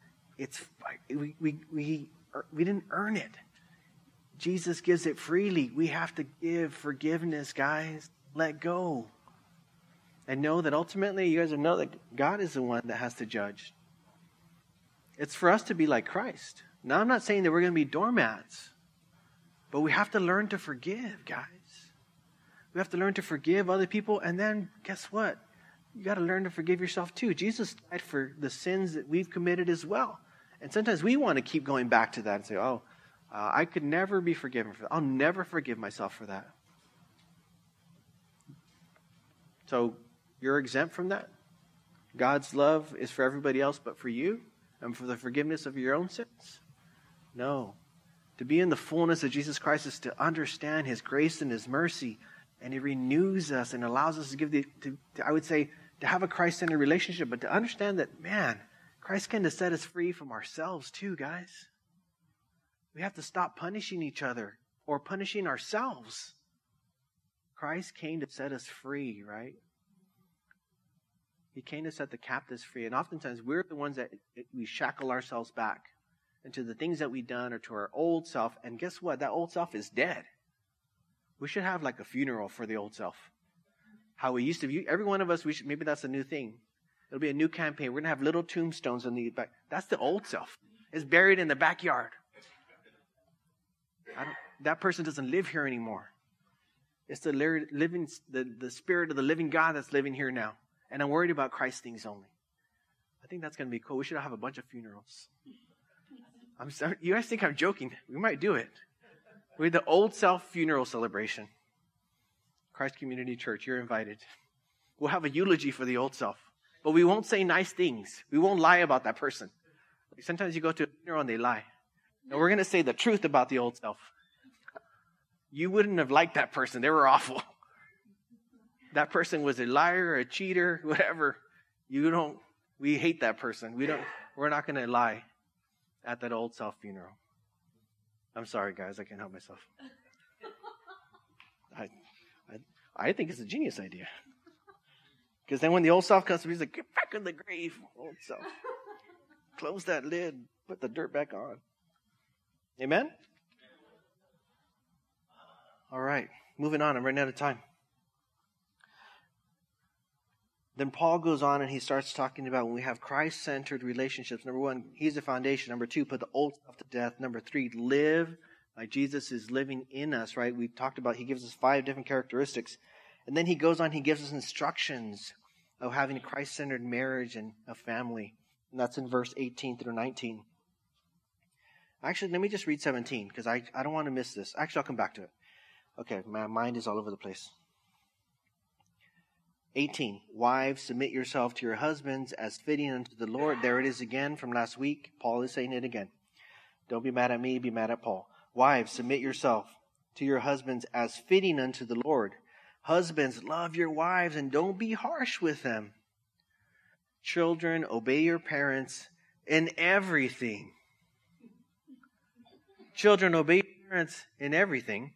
We didn't earn it. Jesus gives it freely. We have to give forgiveness, guys. Let go. And know that ultimately, you guys know that God is the one that has to judge. It's for us to be like Christ. Now, I'm not saying that we're going to be doormats, but we have to learn to forgive, guys. We have to learn to forgive other people, and then guess what? You got to learn to forgive yourself too. Jesus died for the sins that we've committed as well. And sometimes we want to keep going back to that and say, I could never be forgiven for that. I'll never forgive myself for that. So you're exempt from that. God's love is for everybody else but for you and for the forgiveness of your own sins. No. To be in the fullness of Jesus Christ is to understand His grace and His mercy, and He renews us and allows us to give I would say, to have a Christ-centered relationship, but to understand that, man, Christ came to set us free from ourselves too, guys. We have to stop punishing each other or punishing ourselves. Christ came to set us free, right? He came to set the captives free. And oftentimes we're the ones that we shackle ourselves back into the things that we've done or to our old self. And guess what? That old self is dead. We should have like a funeral for the old self. How we used to view every one of us, maybe that's a new thing. It'll be a new campaign. We're going to have little tombstones on the back. That's the old self. It's buried in the backyard. That person doesn't live here anymore. It's the spirit of the living God that's living here now. And I'm worried about Christ things only. I think that's going to be cool. We should have a bunch of funerals. I'm sorry. You guys think I'm joking? We might do it. We're the old self funeral celebration. Christ Community Church, you're invited. We'll have a eulogy for the old self. But we won't say nice things. We won't lie about that person. Sometimes you go to a funeral and they lie. And we're going to say the truth about the old self. You wouldn't have liked that person. They were awful. That person was a liar, a cheater, whatever. We hate that person. We're not going to lie at that old self funeral. I'm sorry, guys. I can't help myself. I think it's a genius idea. Because then when the old self comes to me, he's like, get back in the grave, old self. Close that lid. Put the dirt back on. Amen? All right. Moving on. I'm running out of time. Then Paul goes on and he starts talking about when we have Christ-centered relationships. Number one, He's the foundation. Number two, put the old self to death. Number three, live like Jesus is living in us, right? We talked about He gives us 5 different characteristics. And then He goes on, He gives us instructions of having a Christ-centered marriage and a family. And that's in verse 18 through 19. Actually, let me just read 17 because I don't want to miss this. Actually, I'll come back to it. Okay, my mind is all over the place. 18, wives, submit yourself to your husbands as fitting unto the Lord. There it is again from last week. Paul is saying it again. Don't be mad at me, be mad at Paul. Wives, submit yourself to your husbands as fitting unto the Lord. Husbands, love your wives and don't be harsh with them. Children, obey your parents in everything. Children, obey your parents in everything.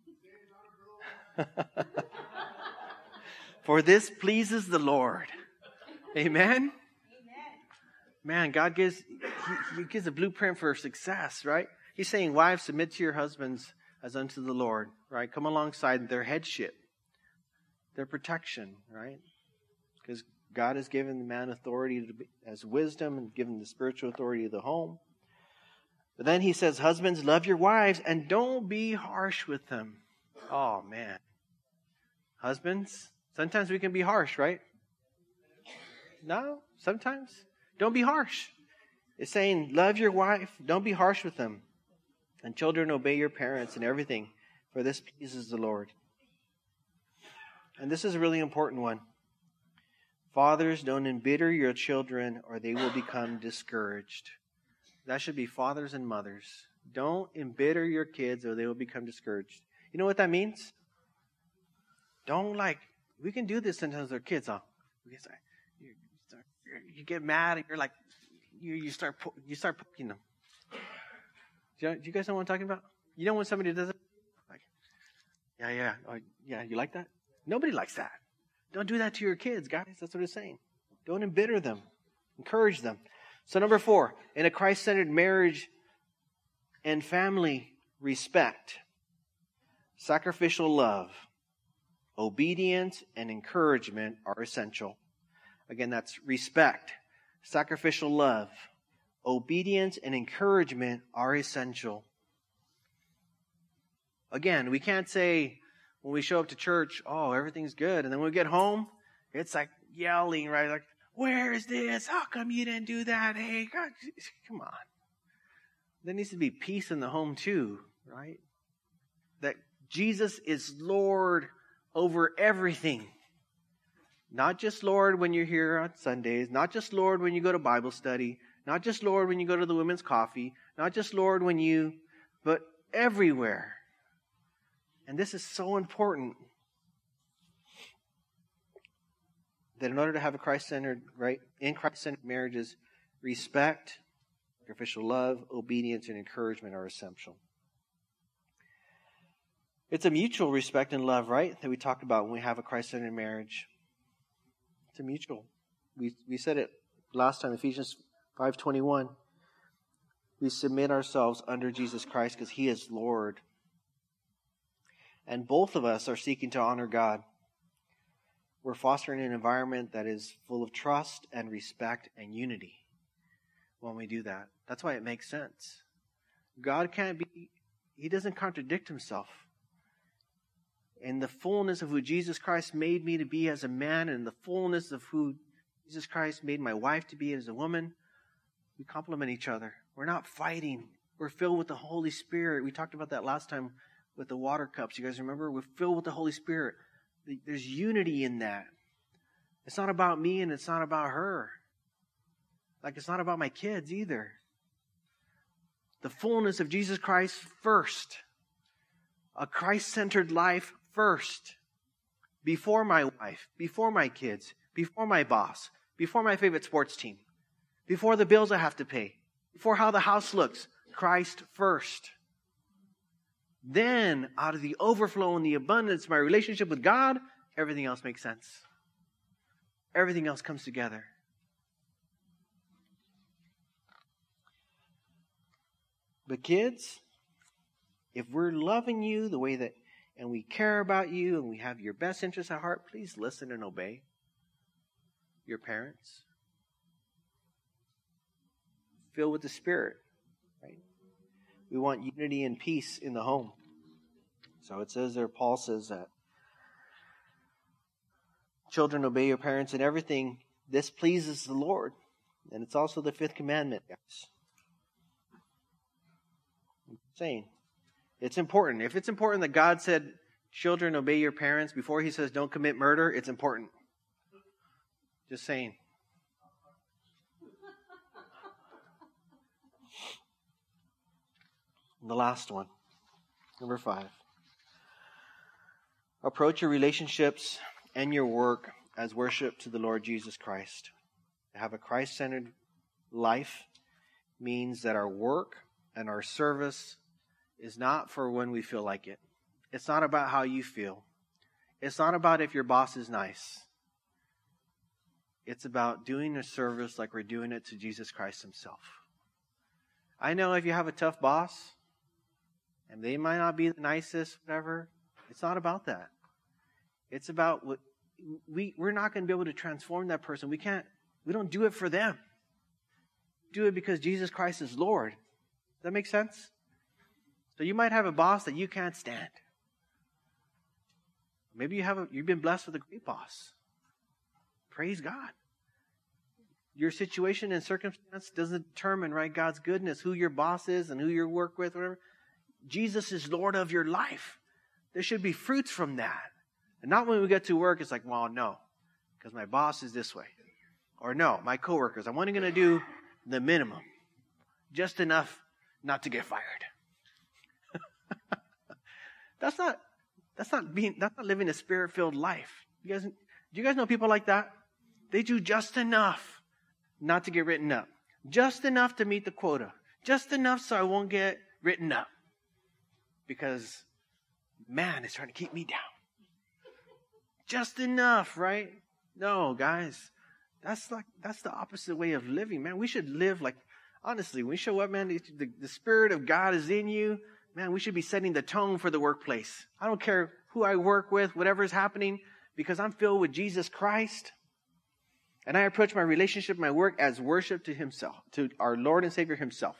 For this pleases the Lord. Amen? Man, God gives He gives a blueprint for success, right? He's saying, wives, submit to your husbands as unto the Lord, right? Come alongside their headship, their protection, right? Because God has given the man authority as wisdom and given the spiritual authority of the home. But then He says, husbands, love your wives and don't be harsh with them. Oh, man. Husbands, sometimes we can be harsh, right? No, sometimes. Don't be harsh. It's saying, love your wife, don't be harsh with them. And children, obey your parents in everything, for this pleases the Lord. And this is a really important one. Fathers, don't embitter your children or they will become discouraged. That should be fathers and mothers. Don't embitter your kids or they will become discouraged. You know what that means? We can do this sometimes with our kids, huh? You get mad and you're like, you start poking them. Do you guys know what I'm talking about? You know when somebody does it? Like, yeah, you like that? Nobody likes that. Don't do that to your kids, guys. That's what it's saying. Don't embitter them. Encourage them. So number 4, in a Christ-centered marriage and family, respect, sacrificial love, obedience, and encouragement are essential. Again, that's respect, sacrificial love, obedience and encouragement are essential. Again, we can't say when we show up to church, oh, everything's good. And then when we get home, it's like yelling, right? Like, where is this? How come you didn't do that? Hey, God, come on. There needs to be peace in the home too, right? That Jesus is Lord over everything. Not just Lord when you're here on Sundays, not just Lord when you go to Bible study, not just Lord when you go to the women's coffee, not just Lord but everywhere. And this is so important that in order to have a Christ-centered, right, in Christ-centered marriages, respect, sacrificial love, obedience, and encouragement are essential. It's a mutual respect and love, right, that we talk about when we have a Christ-centered marriage. It's a mutual. We said it last time, Ephesians 5:21. We submit ourselves under Jesus Christ because He is Lord. And both of us are seeking to honor God. We're fostering an environment that is full of trust and respect and unity when we do that. That's why it makes sense. God He doesn't contradict Himself. In the fullness of who Jesus Christ made me to be as a man, and the fullness of who Jesus Christ made my wife to be as a woman, we complement each other. We're not fighting. We're filled with the Holy Spirit. We talked about that last time with the water cups. You guys remember? We're filled with the Holy Spirit. There's unity in that. It's not about me and it's not about her. Like it's not about my kids either. The fullness of Jesus Christ first. A Christ-centered life first. Before my wife, before my kids, before my boss, before my favorite sports team, before the bills I have to pay, before how the house looks. Christ first. Then, out of the overflow and the abundance of my relationship with God, everything else makes sense. Everything else comes together. But kids, if we're loving you the way that, and we care about you, and we have your best interests at heart, please listen and obey your parents. Filled with the Spirit, right? We want unity and peace in the home. So it says there, Paul says that children, obey your parents in everything. This pleases the Lord. And it's also the 5th commandment, guys. I'm saying it's important. If it's important that God said, children, obey your parents before He says don't commit murder, it's important. Just saying. And the last one, number 5. Approach your relationships and your work as worship to the Lord Jesus Christ. To have a Christ-centered life means that our work and our service is not for when we feel like it. It's not about how you feel. It's not about if your boss is nice. It's about doing a service like we're doing it to Jesus Christ Himself. I know if you have a tough boss, and they might not be the nicest, whatever, it's not about that. It's about what we're not going to be able to transform that person. We don't do it for them. Do it because Jesus Christ is Lord. Does that make sense? So you might have a boss that you can't stand. Maybe you've been blessed with a great boss. Praise God. Your situation and circumstance doesn't determine, right, God's goodness, who your boss is and who you work with, whatever. Jesus is Lord of your life. There should be fruits from that. And not when we get to work, it's like, well, no, because my boss is this way. Or no, my coworkers, I'm only going to do the minimum. Just enough not to get fired. That's not living a Spirit-filled life. Do you guys know people like that? They do just enough not to get written up. Just enough to meet the quota. Just enough so I won't get written up. Because man is trying to keep me down. Just enough, right? No, guys. That's the opposite way of living, man. We should live like, honestly, when we show up, man, the Spirit of God is in you. Man, we should be setting the tone for the workplace. I don't care who I work with, whatever is happening, because I'm filled with Jesus Christ. And I approach my relationship, my work as worship to himself, to our Lord and Savior himself.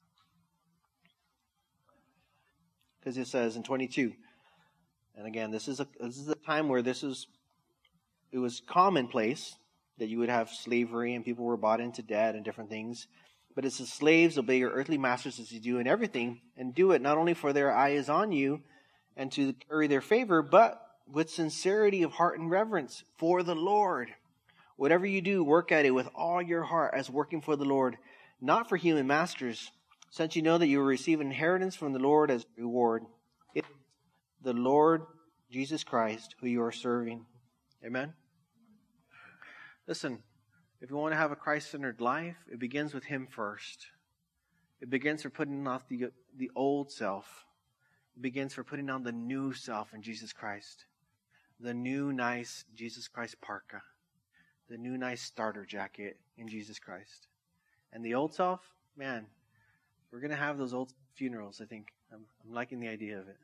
Because it says in 22, and again, this is a time where it was commonplace that you would have slavery and people were bought into debt and different things. But it says, slaves, obey your earthly masters as you do in everything, and do it not only for their eye is on you and to curry their favor, but with sincerity of heart and reverence for the Lord. Whatever you do, work at it with all your heart as working for the Lord, not for human masters, since you know that you will receive an inheritance from the Lord as reward. It is the Lord Jesus Christ who you are serving. Amen? Listen, if you want to have a Christ-centered life, it begins with him first. It begins for putting off the old self. It begins for putting on the new self in Jesus Christ. The new nice Jesus Christ parka. The new nice starter jacket in Jesus Christ. And the old self, man, we're going to have those old funerals, I think. I'm liking the idea of it.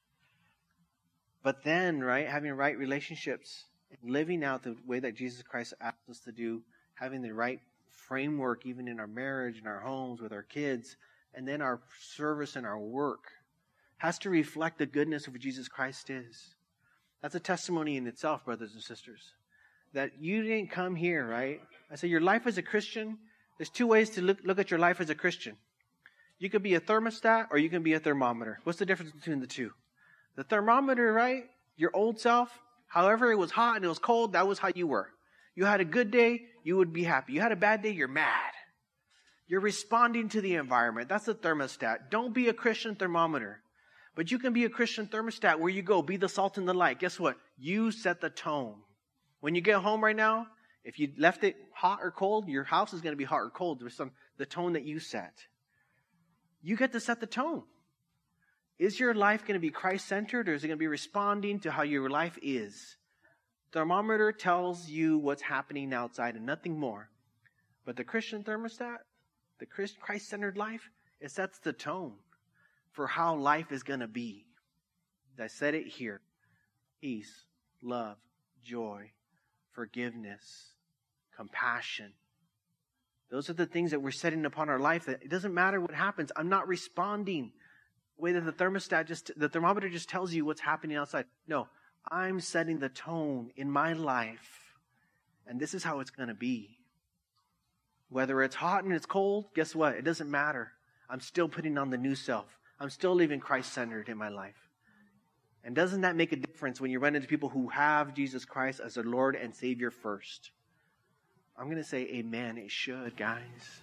But then, right, having right relationships, living out the way that Jesus Christ asked us to do, having the right framework even in our marriage, in our homes, with our kids, and then our service and our work has to reflect the goodness of what Jesus Christ is. That's a testimony in itself, brothers and sisters. That you didn't come here, right? I say your life as a Christian, there's two ways to look at your life as a Christian. You could be a thermostat or you can be a thermometer. What's the difference between the two? The thermometer, right? Your old self, however it was hot and it was cold, that was how you were. You had a good day, you would be happy. You had a bad day, you're mad. You're responding to the environment. That's the thermostat. Don't be a Christian thermometer. But you can be a Christian thermostat where you go. Be the salt and the light. Guess what? You set the tone. When you get home right now, if you left it hot or cold, your house is going to be hot or cold. There's the tone that you set. You get to set the tone. Is your life going to be Christ-centered, or is it going to be responding to how your life is? Thermometer tells you what's happening outside and nothing more. But the Christian thermostat, the Christ-centered life, it sets the tone for how life is going to be. I said it here. Peace, love, joy, forgiveness, compassion. Those are the things that we're setting upon our life. That it doesn't matter what happens. I'm not responding the way that the thermometer just tells you what's happening outside. No, I'm setting the tone in my life. And this is how it's going to be. Whether it's hot and it's cold, guess what? It doesn't matter. I'm still putting on the new self. I'm still living Christ-centered in my life. And doesn't that make a difference when you run into people who have Jesus Christ as their Lord and Savior first? I'm going to say amen. It should, guys.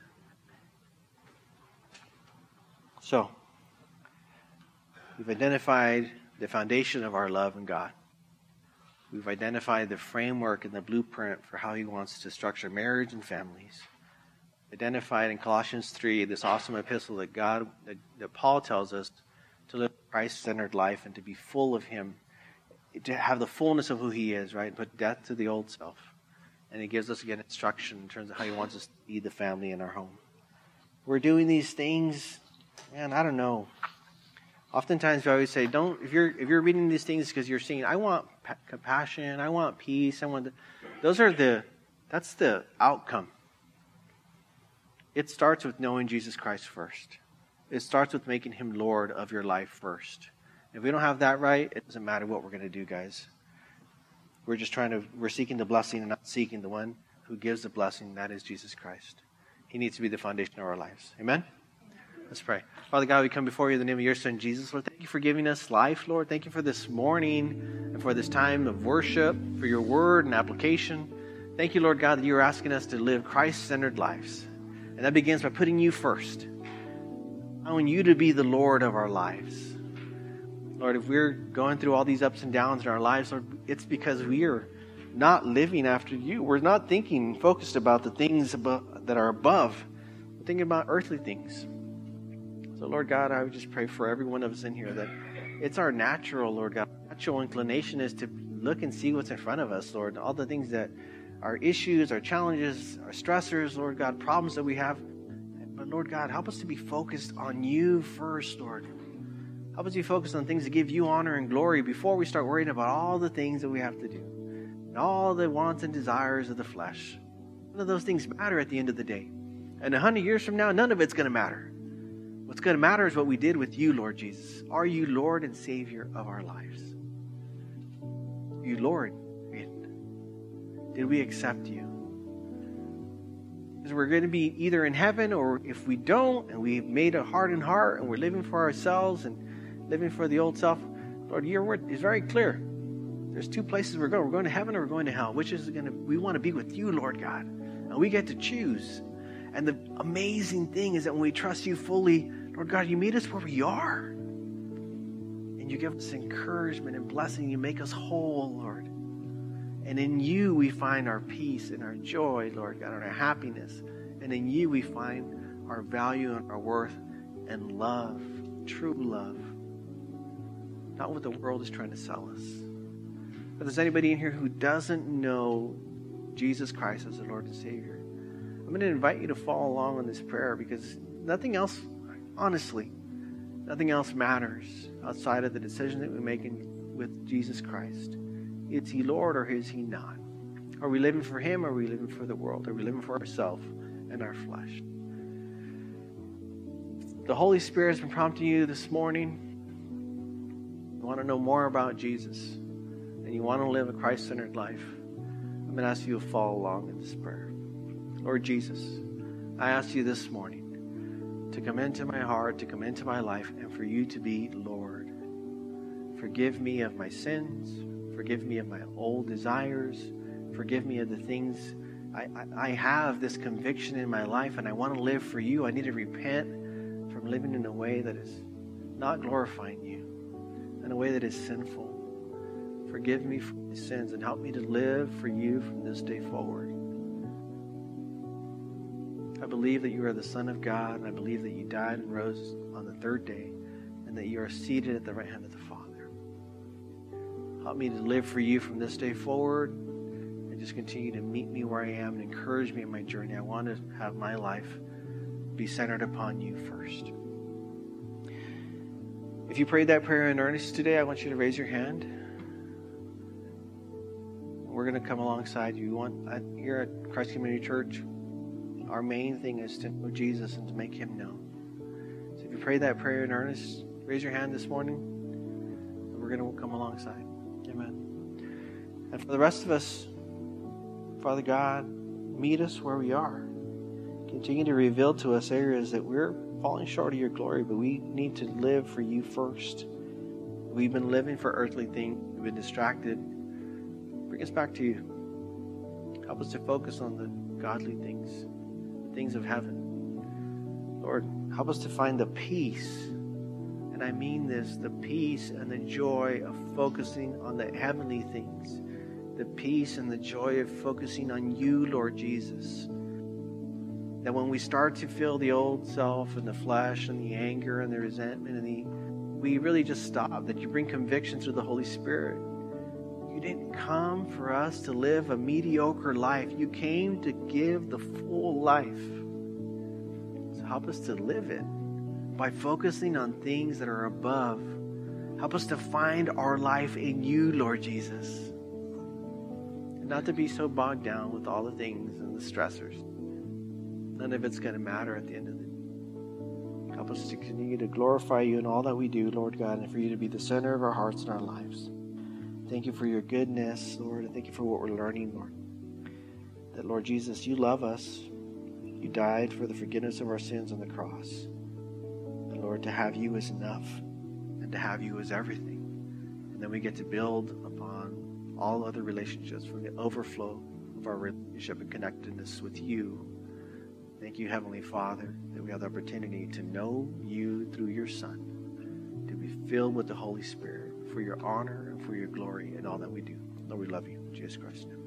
So, we've identified the foundation of our love in God. We've identified the framework and the blueprint for how He wants to structure marriage and families. Identified in Colossians 3, this awesome epistle that Paul tells us to live a Christ-centered life and to be full of Him, to have the fullness of who He is, right? Put death to the old self. And He gives us, again, instruction in terms of how He wants us to lead the family in our home. We're doing these things, man, I don't know. Oftentimes we always say, if you're reading these things because you're seeing, I want compassion, I want peace, that's the outcome. It starts with knowing Jesus Christ first. It starts with making Him Lord of your life first. If we don't have that right, it doesn't matter what we're going to do, guys. We're seeking the blessing and not seeking the one who gives the blessing, that is Jesus Christ. He needs to be the foundation of our lives. Amen? Let's pray. Father God, we come before you in the name of your Son, Jesus. Lord, thank you for giving us life, Lord. Thank you for this morning and for this time of worship, for your word and application. Thank you, Lord God, that you are asking us to live Christ-centered lives. And that begins by putting you first. I want you to be the Lord of our lives. Lord, if we're going through all these ups and downs in our lives, Lord, it's because we are not living after you. We're not focused about the things that are above. We're thinking about earthly things. So, Lord God, I would just pray for every one of us in here that it's our natural, Lord God, natural inclination is to look and see what's in front of us, Lord, all the things that our issues, our challenges, our stressors, Lord God, problems that we have. But Lord God, help us to be focused on you first, Lord. Help us be focused on things that give you honor and glory before we start worrying about all the things that we have to do and all the wants and desires of the flesh. None of those things matter at the end of the day. And 100 years from now, none of it's going to matter. What's going to matter is what we did with you, Lord Jesus. Are you Lord and Savior of our lives? Are you Lord? Did we accept you? Because we're going to be either in heaven, or if we don't, and we've made a hardened heart, and we're living for ourselves and living for the old self, Lord, your word is very clear. There's two places we're going. We're going to heaven or we're going to hell. Which is we want to be with you, Lord God. And we get to choose. And the amazing thing is that when we trust you fully, Lord God, you meet us where we are. And you give us encouragement and blessing. You make us whole, Lord. And in you we find our peace and our joy, Lord God, and our happiness. And in you we find our value and our worth and love, true love. Not what the world is trying to sell us. If there's anybody in here who doesn't know Jesus Christ as the Lord and Savior, I'm going to invite you to follow along on this prayer, because nothing else, honestly, nothing else matters outside of the decision that we're making with Jesus Christ. Is he Lord or is he not? Are we living for him or are we living for the world? Are we living for ourselves and our flesh? The Holy Spirit has been prompting you this morning. You want to know more about Jesus and you want to live a Christ-centered life, I'm going to ask you to follow along in this prayer. Lord Jesus, I ask you this morning to come into my heart, to come into my life, and for you to be Lord. Forgive me of my sins. Forgive me of my old desires. Forgive me of the things I have this conviction in my life, and I want to live for you. I need to repent from living in a way that is not glorifying you, in a way that is sinful. Forgive me for my sins and help me to live for you from this day forward. I believe that you are the Son of God, and I believe that you died and rose on the third day, and that you are seated at the right hand of the Father. Help me to live for you from this day forward, and just continue to meet me where I am and encourage me in my journey. I want to have my life be centered upon you first. If you prayed that prayer in earnest today, I want you to raise your hand. We're going to come alongside you. Here at Christ Community Church, our main thing is to know Jesus and to make him known. So if you prayed that prayer in earnest, raise your hand this morning, and we're going to come alongside. Amen. And for the rest of us, Father God, meet us where we are. Continue to reveal to us areas that we're falling short of your glory, but we need to live for you first. We've been living for earthly things. We've been distracted. Bring us back to you. Help us to focus on the godly things, things of heaven. Lord, help us to find the peace, and I mean this, the peace and the joy of focusing on the heavenly things, the peace and the joy of focusing on you, Lord Jesus. That when we start to feel the old self and the flesh and the anger and the resentment we really just stop, that you bring conviction through the Holy Spirit. You didn't come for us to live a mediocre life. You came to give the full life. So help us to live it by focusing on things that are above. Help us to find our life in you, Lord Jesus. And not to be so bogged down with all the things and the stressors. None of it's going to matter at the end of the day. Help us to continue to glorify you in all that we do, Lord God, and for you to be the center of our hearts and our lives. Thank you for your goodness, Lord, and thank you for what we're learning, Lord. That, Lord Jesus, you love us. You died for the forgiveness of our sins on the cross. And, Lord, to have you is enough, and to have you is everything. And then we get to build upon all other relationships from the overflow of our relationship and connectedness with you. Thank you, Heavenly Father, that we have the opportunity to know you through your Son, to be filled with the Holy Spirit for your honor and for your glory in all that we do. Lord, we love you. In Jesus Christ's name.